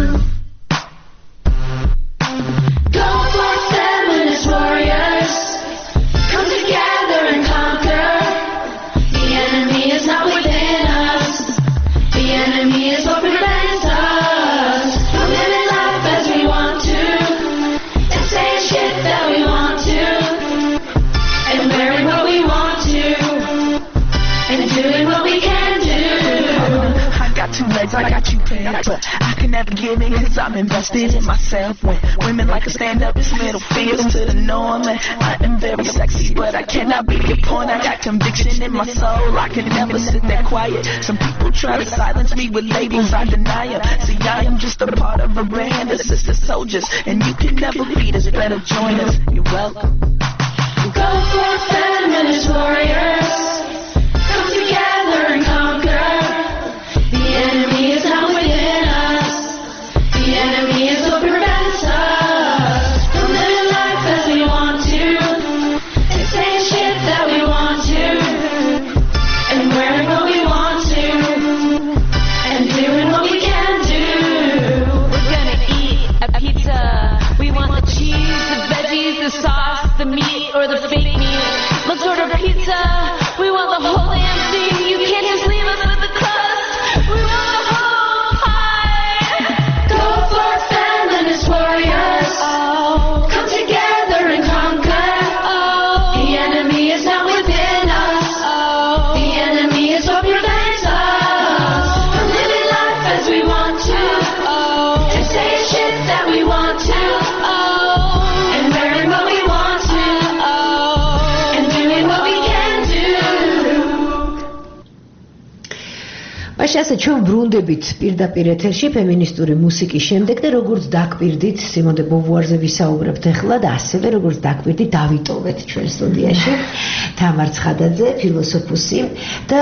Go for feminist warriors, come together and conquer. The enemy is not within us, the enemy is what prevents us from living life as we want to, and saying shit that we want to, and wearing what we want to, and doing what we can do.
I got two legs, I got you paid, but I can never give in cause I'm invested in myself. When women like to stand up, it's middle fingers to the norm. And I am very sexy, but I cannot be your pawn. I got conviction in my soul, I can never sit there quiet. Some people try to silence me with labels, I deny them. See, I am just a part of a brand of sister soldiers, and you can never beat us, better join us. You're welcome.
Go for feminist warriors, come together and conquer. The enemy is not within us, the enemy is what prevents us from living life as we want to, and saying shit that we want to, and wearing what we want to, and doing what we can do. We're gonna eat a pizza, we want the cheese, the veggies, the sauce, the meat, or the fake meat. Let's order pizza, we want the whole damn thing, you can't just leave us with the crust, we want the whole pie. Go for feminist warriors, oh. Come together and conquer, oh. The enemy is not within us, oh. The enemy is what prevents us from living life as we want to, oh. And saying shit that we want to, oh. And wearing what we want to, oh. And doing what we can do.
მაშინ ასე ჩვენ ბრუნდებით პირდაპირ ეთერში ფემინისტური მუსიკის შემდეგ და როგორც დაკვირდით სიმონ დე ბოვუარზე ვისაუბრებთ ახლა და ასევე როგორც დაკვირდით დავიტოვეთ ჩვენ სტუდიაში თამარ ცხადაძე ფილოსოფოსი და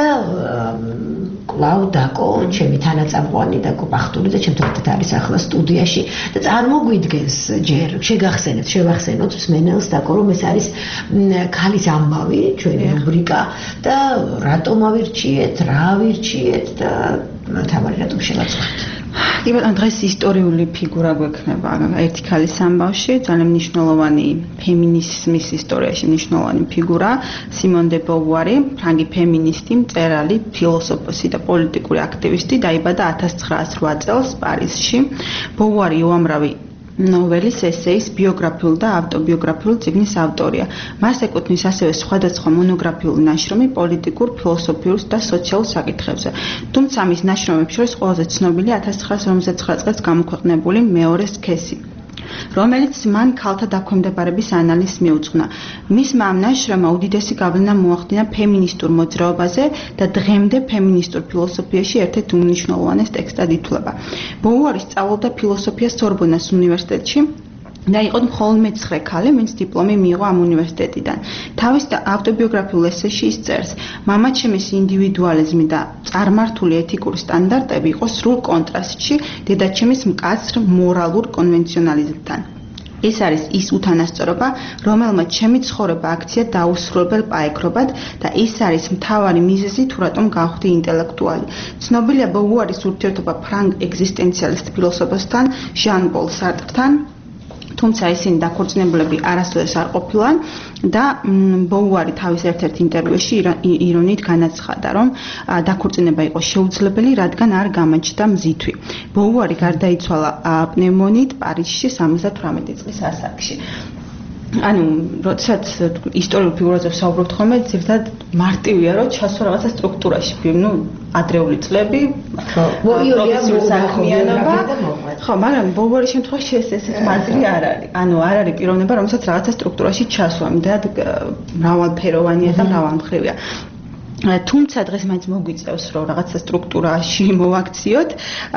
კლავ დაკო ჩემი თანაწამყვანი დაკო ბახტური და ჩემთან ერთად არის ახლა სტუდიაში და წარმოგვიდგენს ჯერ შეგახსენებთ შევახსენოთ მსმენელს დაკო რომ ეს არის ქალის ამბავი ჩვენი რუბრიკა და რატომ ავირჩიეთ რა ავირჩიეთ და თამარი რატომ შევაწყოთ
კი ბატონო დღეს ისტორიული ფიგურა გვექნება ერთი ქალის ამბავში ძალიან მნიშვნელოვანი ფემინიზმის ისტორიაში მნიშვნელოვანი ფიგურა სიმონ დე ბოვუარი ფრანგი ფემინისტი მწერალი ფილოსოფოსი და პოლიტიკური აქტივისტი დაიბადა ათას ცხრაას რვა წელს პარიზში ბოვუარი უამრავი ნოველის, ესეის, ბიოგრაფიული და ავტობიოგრაფიული წიგნის ავტორია. მას ეკუთვნის ასევე სხვადასხვა მონოგრაფიული ნაშრომი პოლიტიკურ, ფილოსოფიურ და სოციალურ საკითხებზე. თუმცა მის ნაშრომებს შორის ყველაზე ცნობილია ათას ცხრაას ორმოცდათცხრა წელს გამოქვეყნებული მეორე სქესი. რომელიც მან ქალთა დაქვემდებარების ანალიზს მიუძღვნა. მისმა ამ ნაშრომმა უდიდესი გავლენა მოახდინა ფემინისტურ მოძრაობაზე და დღემდე ფემინისტურ ფილოსოფიაში ერთ-ერთ უმნიშვნელოვანეს ტექსტად ითვლება. ბოვუარი სწავლობდა ფილოსოფიას სორბონას უნივერსიტეტში და იყო მხოლოდ მეცხრე ქალი, ვინც დიპლომი მიიღო ამ უნივერსიტეტიდან. თავის ავტობიოგრაფიულ ესეში ის წერს: მამაჩემის ინდივიდუალიზმი და წარმართული ეთიკური სტანდარტები იყო სრულ კონტრასტში დედაჩემის მკაცრ მორალურ კონვენციონალიზმთან. ეს არის ის უთანასწორობა, რომელმაც ჩემი ცხოვრება აქცია დაუსრულებელ პაექრობად და ეს არის მთავარი მიზეზი თუ რატომ გავხდი ინტელექტუალი. ცნობილია ბოვუარის ურთიერთობა ფრანგ ეგზისტენციალისტ ფილოსოფოსთან, ჟან პოლ სარტრთან, თუმცა ისინი დაქორწინებულები არასოდეს არ ყოფილან და ბოვუარი თავის ერთ-ერთ ინტერვიუში ირონიით განაცხადა, რომ დაქორწინება იყო შეუძლებელი, რადგან არ გამაჩნდა მზითვი. ბოვუარი გარდაიცვალა პნევმონიით პარიზში სამოცდათვრამეტი წლის ასაკში. ანუ, როდესაც ისტორიულ ფიგურაზე ვსაუბრობთ ხოლმე, ზოგადად მარტივია, რომ ჩასვა რაღაცა სტრუქტურაში, ну, ადრეული წლები, პროფესიული საქმიანობა. ხო, მაგრამ ბოვუარის შემთხვევაში ეს ესეც მარტივი არ არის. ანუ არ არის პიროვნება, რომელსაც რაღაცა სტრუქტურაში ჩასვა, იმდენად მრავალფეროვანია და მრავალმხრივია. თუმცა დღეს მაინც მოგვიწევს რომ რაღაცა სტრუქტურაში მოვაქციოთ,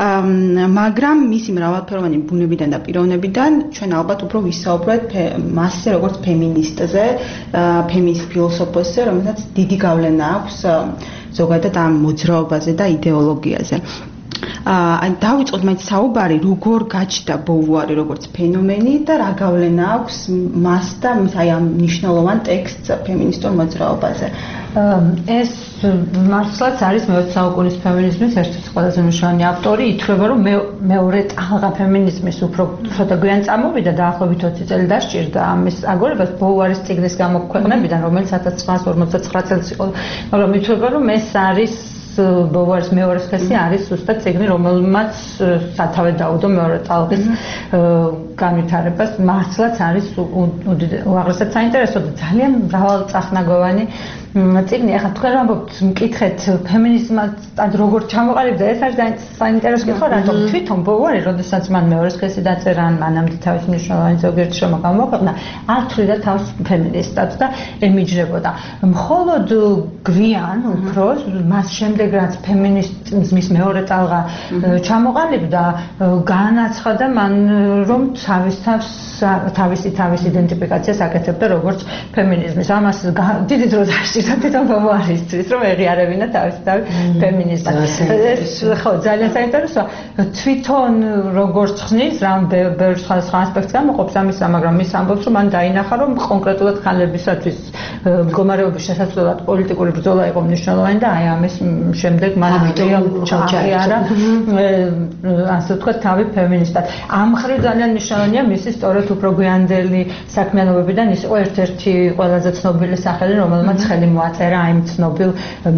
მაგრამ მისი მრავალფეროვანი ბუნებიდან და პიროვნებიდან ჩვენ ალბათ უფრო ვისაუბროთ მასზე როგორც ფემინისტზე, ფემინისტ ფილოსოფოსზე, რომელსაც დიდი გავლენა აქვს ზოგადად ამ მოძრაობაზე და იდეოლოგიაზე. აი დავიწყოთ მაინც საუბარი, როგორ გაჩნდა ბოვუარი როგორც ფენომენი და რა გავლენა აქვს მას და აი ამ მნიშვნელოვან ტექსტს ფემინისტურ მოძრაობაზე.
ეს მართლაც არის მეოცე საუკუნის ფემინიზმის ერთ-ერთი ყველაზე მნიშვნელოვანი ავტორი. ითვლება, რომ მეორე ტალღა ფემინიზმის უფრო ცოტა გვიან წამოვიდა, დაახლოებით ოცი წელი დასჭირდა ამის აგორებას ბოვუარის წიგნის გამოქვეყნებიდან, რომელიც ათას ცხრაასი ორმოცდაცხრა წელს იყო. მაგრამ ითვლება, რომ ეს არის ბოვუარის მეორე სქესი არის ზუსტად წიგნი, რომელმაც სათავე დაუდო მეორე ტალღის განვითარებას. მართლაც არის უაღრესად საინტერესო და ძალიან მრავალწახნაგოვანი წიგნი. ახლა თქვენ ამბობთ, მკითხეთ ფემინიზმად როგორ ჩამოყალიბდა, ეს არის საინტერესო კითხვა, რატომ თვითონ ბოვუარი, როდესაც მან მეორე სქესი დაწერა, მანამდე თავის მნიშვნელოვანი ზოგიერთი შრომა გამოაქვეყნა, არ თვლიდა თავს ფემინისტად და ემიჯრებოდა. მხოლოდ გვიან უფრო მას შემდეგ რაც ფემინიზმის მეორე ტალღა ჩამოყალიბდა, განაცხადა მან, რომ თავის თავს თავისი თავის იდენტიფიკაციას აკეთებდა როგორც ფემინიზმის. ამას დიდი დრო დაჭირდა თვითონ ბოვუარისთვის, რომ ეღიარებინა თავისი თავი ფემინიზმად. ეს ხო ძალიან საინტერესოა. თვითონ როგორც ხსნის, რამ ბევრ სხვა ასპექტს გამოყოფს ამისა, მაგრამ ის ამბობს, რომ მან დაინახა, რომ კონკრეტულად ხალებისათვის მდგომარეობის შესაძლებლად პოლიტიკური ბრძოლა იყო მნიშვნელოვანი და აი ამის შემდეგ მან ჩააღიარა ასე ვთქვათ თავი ფემინისტად. ამ მხრივ ძალიან მნიშვნელოვანია მისი სწორედ უფრო გვიანდელი საქმიანობებიდან ის იყო ერთ-ერთი ყველაზე ცნობილი სახელი, რომელმაც ხელი მოაწერა იმ ცნობილ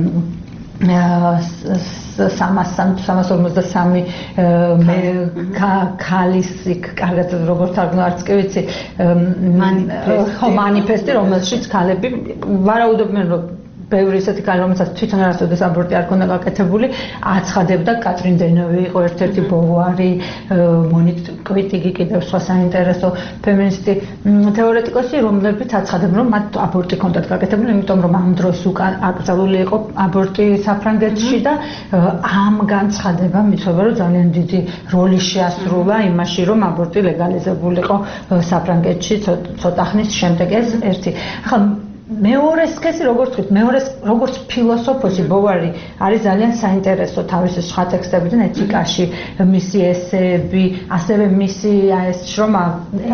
სამას ორმოცდასამი ქალის იქ კარგად როგორ თარგმნა არც კი ვიცი მანიფესტი, რომელშიც ქალები ვარაუდობდნენ, რომ ბევრი ისეთი ქალი, რომელსაც თვითონ არასოდეს აბორტი არ ქონდა გაკეთებული, აცხადებდა. კატრინ დენოვი იყო ერთ-ერთი ბოვუარი, მონიკ კვიტიგი კიდევ სხვა საინტერესო ფემინისტი თეორეტიკოსი, რომლებიც აცხადებდნენ, რომ მათ აბორტი ქონდათ გაკეთებული, იმიტომ რომ ამ დროს უკან აკრძალული იყო აბორტი საფრანგეთში და ამ განცხადებამ ითვლება, რომ ძალიან დიდი როლი შეასრულა იმაში, რომ აბორტი ლეგალიზებულიყო საფრანგეთში ცოტა ხნის შემდეგ. ეს ერთი. ახლა მეორე სქესი, როგორც ვთქვით, მეორე როგორც ფილოსოფოსი ბოვუარი არის ძალიან საინტერესო თავისი სხვა ტექსტებიდან ეთიკაში, მისი ესეები, ასევე მისი ეს შრომა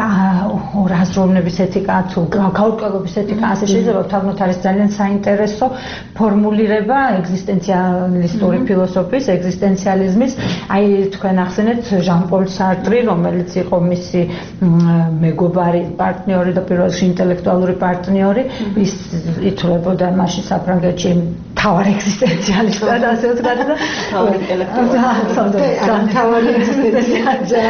ორაზროვნების ეთიკა თუ გაურკვევლობის ეთიკა, ასე შეიძლება ვთქვათ, არის ძალიან საინტერესო ფორმულირება ეგზისტენციალისტური ფილოსოფიის, ეგზისტენციალიზმის. აი თქვენ ახსენეთ ჟან-პოლ სარტრი, რომელიც იყო მისი მეგობარი, პარტნიორი და პირველ რიგში ინტელექტუალური პარტნიორი. ის ითვლებოდა მაშინ საფრანგეთში თავარ ეგზისტენციალისტად, ასე ვთქვათ და თავარ ინტელექტუალურად თავარი ეგზისტენციალისტად.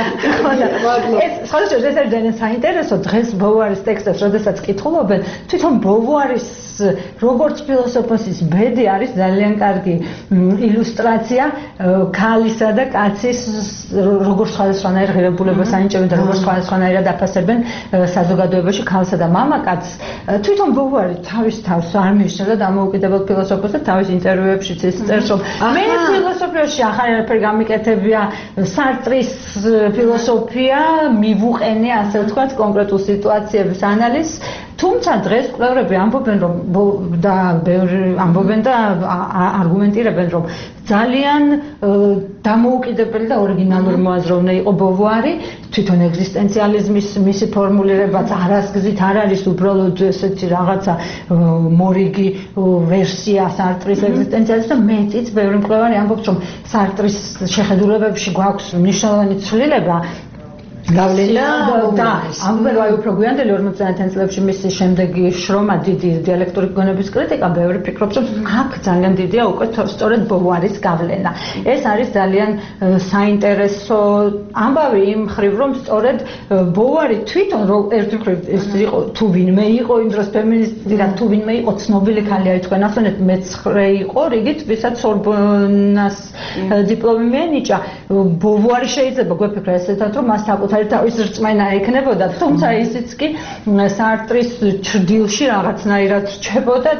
ეს სხვადასხვა ეს არის ძალიან საინტერესო. დღეს ბოვუარის ტექსტებს, როდესაც კითხულობენ, თვითონ ბოვუარის როგორც ფილოსოფოსის ბედი არის ძალიან კარგი ილუსტრაცია ქალისა და კაცის როგორც სხვადასხვანაირ ღირებულებას ანიჭებენ და როგორც სხვადასხვანაირად აფასებენ საზოგადოებაში ქალსა და მამაკაცს. თვითონ ბოვუარი თავის თავს არ მიიჩნევდა დამოუკიდებელ ფილოსოფოსს და თავის ინტერვიუებშიც ის წერს, რომ მე ფილოსოფიაში ახალი არაფერი გამიკეთებია, სარტრის ფილოსოფია მივუყენე, ასე ვთქვათ, კონკრეტულ სიტუაციების ანალიზს. თუმცა დღეს კვლევრები ამბობენ, რომ და ბევრი ამბობენ და არგუმენტირებენ, რომ ძალიან დამოუკიდებელი და ორიგინალური მოაზროვნე იყო ბოვუარი, თვითონ ეგზისტენციალიზმის მისი ფორმულირებაც არასგზით არ არის უბრალოდ ესეთი რაღაცა მორიგი ვერსია სარტრის ეგზისტენციალიზმის და მეტიც ბევრი მკვლევარი ამბობს, რომ სარტრის შეხედულებებში გვაქვს მნიშვნელოვანი ცვლილება გავლენა და ამბობენ, რომ უფრო გვიანდელი ორმოცდაათიან წლებში მისი შემდეგი შრომა დიდი დიალექტური გონების კრიტიკა, ბევრი ფიქრობს, რომ აქ ძალიან დიდია უკვე სწორედ ბოვუარის გავლენა. ეს არის ძალიან საინტერესო ამბავი იმ მხრივ, რომ სწორედ ბოვუარი თვითონ ერთი მხრივ ეს იყო თუ ვინმე იყო იმ დროს ფემინისტი და თუ ვინმე იყო ცნობილი ქალი, აი თქვენ ახსენეთ მეცხრე იყო რიგით, ვისაც სორბონას დიპლომი მიენიჭა. ბოვუარი შეიძლება გვეფიქრა ესეთად, რომ მას საკუთარი თავის რწმენა ექნებოდა, თუმცა ისიც კი სარტრის ჩრდილში რაღაცნაირად რჩებოდა და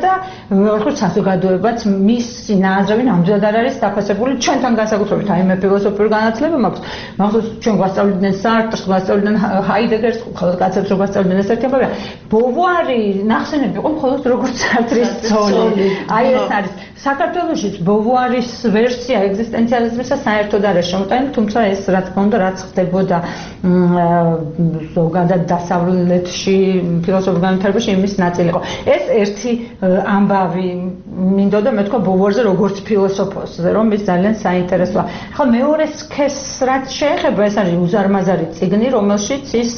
ვერხოთ საზოგადოებაც მისი ნაზრები ნამდვილად არ არის დაფასებული ჩვენთან განსაკუთრებით აი მე ფილოსოფიური განათლება მაქვს მახსოვს ჩვენ გვასწავლიდნენ სარტრს გვასწავლიდნენ ჰაიდეგერს ხოლო კაცებს რო გვასწავლიდნენ ეს ერთი ამბავია ბოვუარი ნახსენები იყო მხოლოდ როგორც სარტრის ცოლი აი ეს არის საქართველოშიც ბოვუარის ვერსია ეგზისტენციალიზმისა საერთოდ არ არის შემოტანილი თუმცა ეს რა თქმა უნდა რაც ხდებოდა ზოგადად დასავლეთში ფილოსოფიურ განვითარებაში იმის ნაწილი იყო ეს ერთი ამბავი მინდოდა მე თქვა ბოვუარზე როგორც ფილოსოფოსზე რომ ის ძალიან საინტერესოა ხო მეორე სქესს რაც შეეხება ეს არის უზარმაზარი წიგნი რომელშიც ის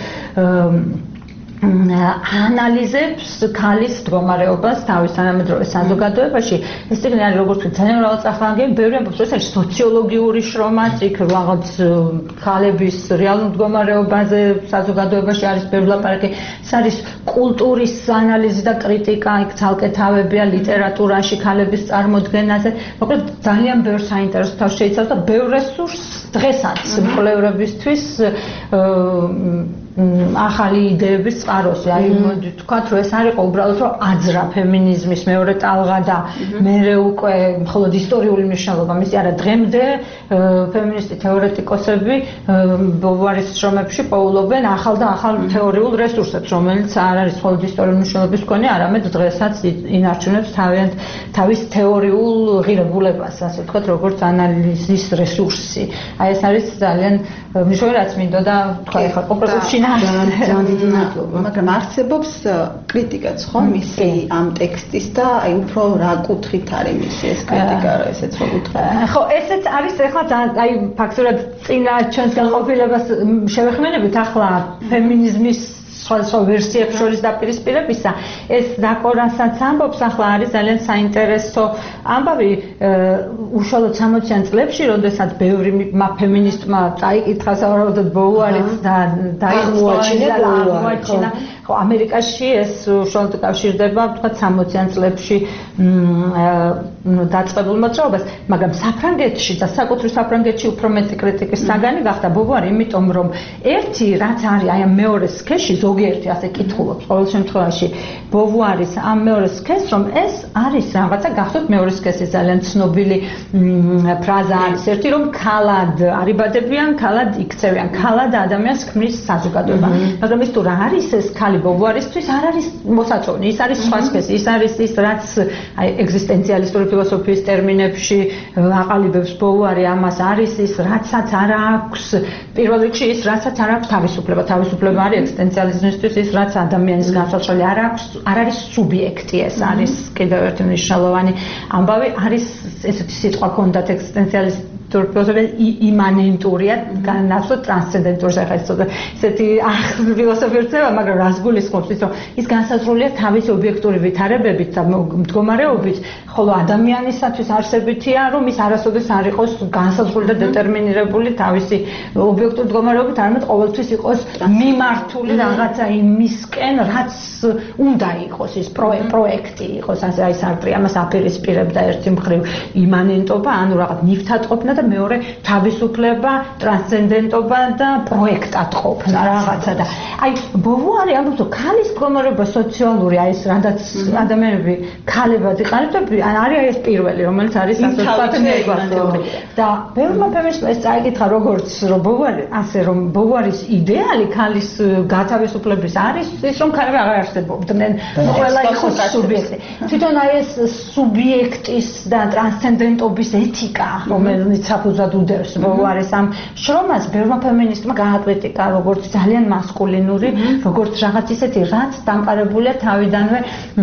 ანალიზებს ქალის მდგომარეობას თავის თანამედროვე საზოგადოებაში ეს წიგნი არის როგორც ძალიან მრავალწახნაგები ბევრი ამბობს რომ ეს არის სოციოლოგიური შრომაც იქ რაღაც ქალების რეალურ მდგომარეობაზე საზოგადოებაში არის ბევრი ლაპარაკი ეს არის კულტურის ანალიზი და კრიტიკა იქ ცალკე თავებია ლიტერატურაში ქალების წარმოდგენაზე მოკლედ ძალიან ბევრ საინტერესო თავს შეიცავს და ბევრ რესურსს დღესაც მკვლევრებისთვის ახალი იდეების წყაროსი. აი თქვათ რომ ეს არ იყო უბრალოდ რომ აძრა ფემინიზმის მეორე ტალღა და მერე უკვე მხოლოდ ისტორიული მნიშვნელობა. მისი არა დღემდე ფემინისტი თეორეტიკოსები ბოვუარის შრომებში პოულობენ ახალ და ახალ თეორიულ რესურსებს, რომელიც არ არის მხოლოდ ისტორიული მნიშვნელობის მქონე, არამედ დღესაც ინარჩუნებს თავიანთ თავის თეორიულ ღირებულებას, ასე ვთქვათ, როგორც ანალიზის რესურსი. აი ეს არის ძალიან მნიშვნელოვანი რაც მინდოდა თქვა ახლა კონკრეტულად
ძალიან დიდი მადლობა. მაგრამ არსებობს კრიტიკაც ხო მისი ამ ტექსტის და აი უფრო რა კუთხით არის მისი ეს კრიტიკა რა ესეც რა კუთხით?
ხო, ესეც არის ახლა აი ფაქტურად წინა ჩვენს განყოფილებას შევეხმიანებით ახლა ფემინიზმის სხვა ვერსიებს შორის დაპირისპირებისა ეს დაკორასაც ამბობს ახლა არის ძალიან საინტერესო ამბავი უშუალოდ სამოციან წლებში როდესაც ბევრი ფემინისტმა წაიკითხა სავარაუდოდ ბოვუარიც და დააღმოაჩინა ხო ამერიკაში ეს უშუალოდ კავშირდება თქვა სამოციან წლებში დაწყებულ მოძრაობას მაგრამ საფრანგეთში და საკუთრივ საფრანგეთში უფრო მეტი კრიტიკის საგანი გახდა ბოვუარი იმიტომ რომ ერთი რაც არის აი ამ მეორე სქესში ზოგიერთი ასე კითხულობს ყოველ შემთხვევაში ბოვუარის ამ მეორე სქესს რომ ეს არის რაღაცა გახსოვთ მეორე სქესი ძალიან ცნობილი ფრაზა არის ერთი რომ ქალად არიბადებიან ქალად იქცევიან ქალად ადამიანს ქმნის საზოგადოება მაგრამ ის თუ რა არის ეს ქალი ბოვუარისთვის არ არის მოსაწონი ის არის სხვა სქესი ის არის ის რაც აი ეგზისტენციალისტური ფილოსოფიის ტერმინებში აყალიბებს ბოვუარი ამას არის ის რაცაც არ აქვს პირველ რიგში ის რაცაც არ აქვს თავისუფლება თავისუფლება არის ეგზისტენციალიზმისთვის ის რაც ადამიანის განსაცვლელი არ აქვს არ არის სუბიექტი ეს არის კიდევ ერთი მნიშვნელოვანი ამბავი არის ესეთი სიტყვა ქონდათ ეგზისტენციალისტ ფილოსოფია იმანენტურია განსხვავებით ტრანსცენდენტური სახელწოდება ესეთი ფილოსოფია რწევა მაგრამ რას გულისხმობს ის რომ ის განსაზღვრულია თავის ობიექტური ვითარებებით და მდგომარეობით ხოლო ადამიანისათვის არსებითია რომ ის არასოდეს არ იყოს განსაზღვრული და დეტერმინირებული თავისი ობიექტური მდგომარეობით არამედ ყოველთვის იყოს მიმართული რაღაცა იმისკენ რაც უნდა იყოს ის პროექტი იყოს ასე აი სარტრი ამას აპირისპირებდა ერთი მხრივ იმანენტობა ანუ რაღაც ნივთად და მეორე თავისუფლება, ტრანსცენდენტობა და პროექტად ყოფნა რაღაცა და აი ბოვუარი ამბობს რომ ქალის მდგომარეობა სოციალური აი ეს რადაც ადამიანები ქალებად იყარებენ ან არის ეს პირველი რომელიც არის ასე ვთქვათ მეგობრული და ბევრმა ფემინისტმა ეს წაიკითხა როგორც რომ ბოვუარი ასე რომ ბოვუარის იდეალი ქალის გათავისუფლების არის ის რომ ქალები აღარ არსებობდნენ ყველა იყოს სუბიექტი თვითონ აი ეს სუბიექტის და ტრანსცენდენტობის ეთიკა რომელიც საფუძვლად უდევს ბოვუარის ამ შრომას ბევრმა ფემინისტმა გააკრიტიკა როგორც ძალიან მასკულინური როგორც რაღაც ისეთი რაც დამყარებულია თავიდანვე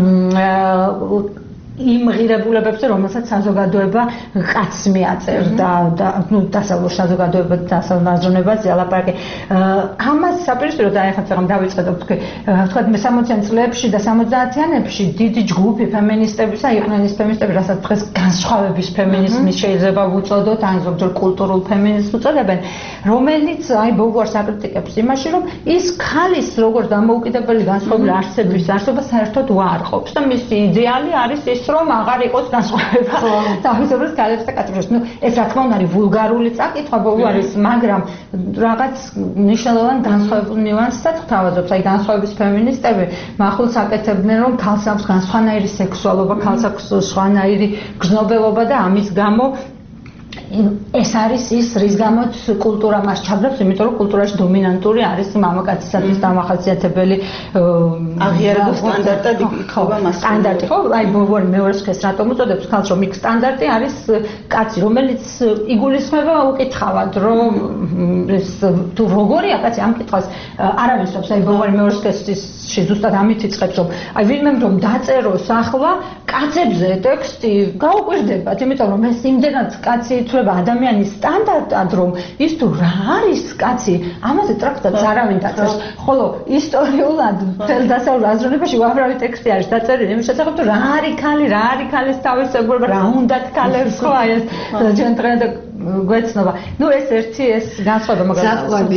იმ ღირებულებებზე რომელსაც საზოგადოება კაცს მიაწერდა და ნუ დასავლურ საზოგადოება დასავლურ აზროვნებაზე ალაპარაკი ამას საპირისპიროდ აი ახლა წეგამ დავიწყე თქვი ვთქვათ სამოციან წლებში და სამოცდაათიანებში დიდი ჯგუფი ფემინისტებისა იყვნენ ის ფემინისტები რასაც დღეს განსხვავების ფემინიზმი შეიძლება ვუწოდოთ ან ზოგჯერ კულტურულ ფემინიზმს უწოდებენ რომელიც აი ბოვუარს აკრიტიკებს იმაში რომ ის ქალის როგორც დამოუკიდებელი განსხვავებული არსების არსება საერთოდ უარყოფს და მისი იდეალი არის ის რომ აღარ იყოს განსხვავება თავისუფლად ქალებსა და კაცებს. ნუ ეს რა თქმა უნდა არის ვულგარული წაკითხვა ბოლო არის, მაგრამ რაღაც მნიშვნელოვან განსხვავებულ ნიუანსსაც გვთავაზობს. აი განსხვავების ფემინისტები მახულს აკეთებდნენ რომ ქალს აქვს განსხვანაირი სექსუალობა, ქალს აქვს სხვანაირი გრძნობელობა და ამის გამო ეს არის ის რის გამოც კულტურა მას ჩაბრებს, იმიტომ რომ კულტურაში დომინანტური არის მამაკაცისათვის დამახასიათებელი
აღიარებულ სტანდარტად იქნება მას.
სტანდარტი ხო, აი ბოლო მეორე სქეს რატომ უწოდებს ქალს, რომ იქ სტანდარტი არის კაცი, რომელიც იგულისხმება უკითხავად, რომ ეს თუ როგორია კაცი ამ კითხვას არ ამისწრებს, აი ბოლო მეორე სქესში ზუსტად ამით იწყებს, რომ აი ვინმე რომ დაწეროს ახლა კაცებზე ტექსტი გაუკვირდებათ, იმიტომ რომ ეს იმდენად კაცი ითვლება ადამიანის სტანდარტად, რომ ის თუ რა არის კაცი, ამაზე ტრაქტატს არავინ დაწერს. ხოლო ისტორიულად მთელ დასავლურ აზროვნებაში უამრავი ტექსტი არის დაწერილი იმის შესახებ, თუ რა არის ქალი, რა არის ქალის თავისებურება, რა უნდათ ქალებს ხო აი ეს ჩვენ დღემდე გვეცნობა. ნუ ეს ერთი ეს განსხვავება მაგალითად.
საკვები.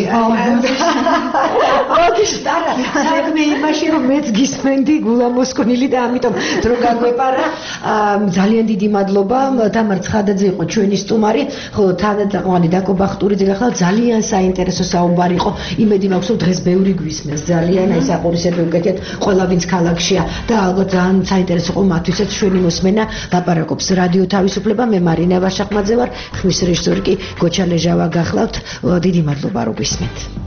ოქი სტარა. საქმე იმაში რომ მეც გისმენდი გულამოსკვნილი და ამიტომ დრო გაგვეპარა. ძალიან დიდი მადლობა თამარ ცხადაძე იყო ჩვენი სტუმარი. ხო თანადამოვანი დაკო ბახტურიძე ახლა ძალიან საინტერესო საუბარი იყო. იმედი მაქვს რომ დღეს ბევრი გვისმენს ძალიან აი საყურისები უკეთეთ ყველა ვინც ქალაქშია და ალბათ ძალიან საინტერესო იყო მათთვისაც ჩვენი მოსმენა. ლაპარაკობს რადიო თავისუფლება, მე მარინა ვაშახმაძე ვარ. ხმის რეჟისორი კი გოჩა ლეჟავა გახლავთ. დიდი მადლობა რომ გვისმენთ.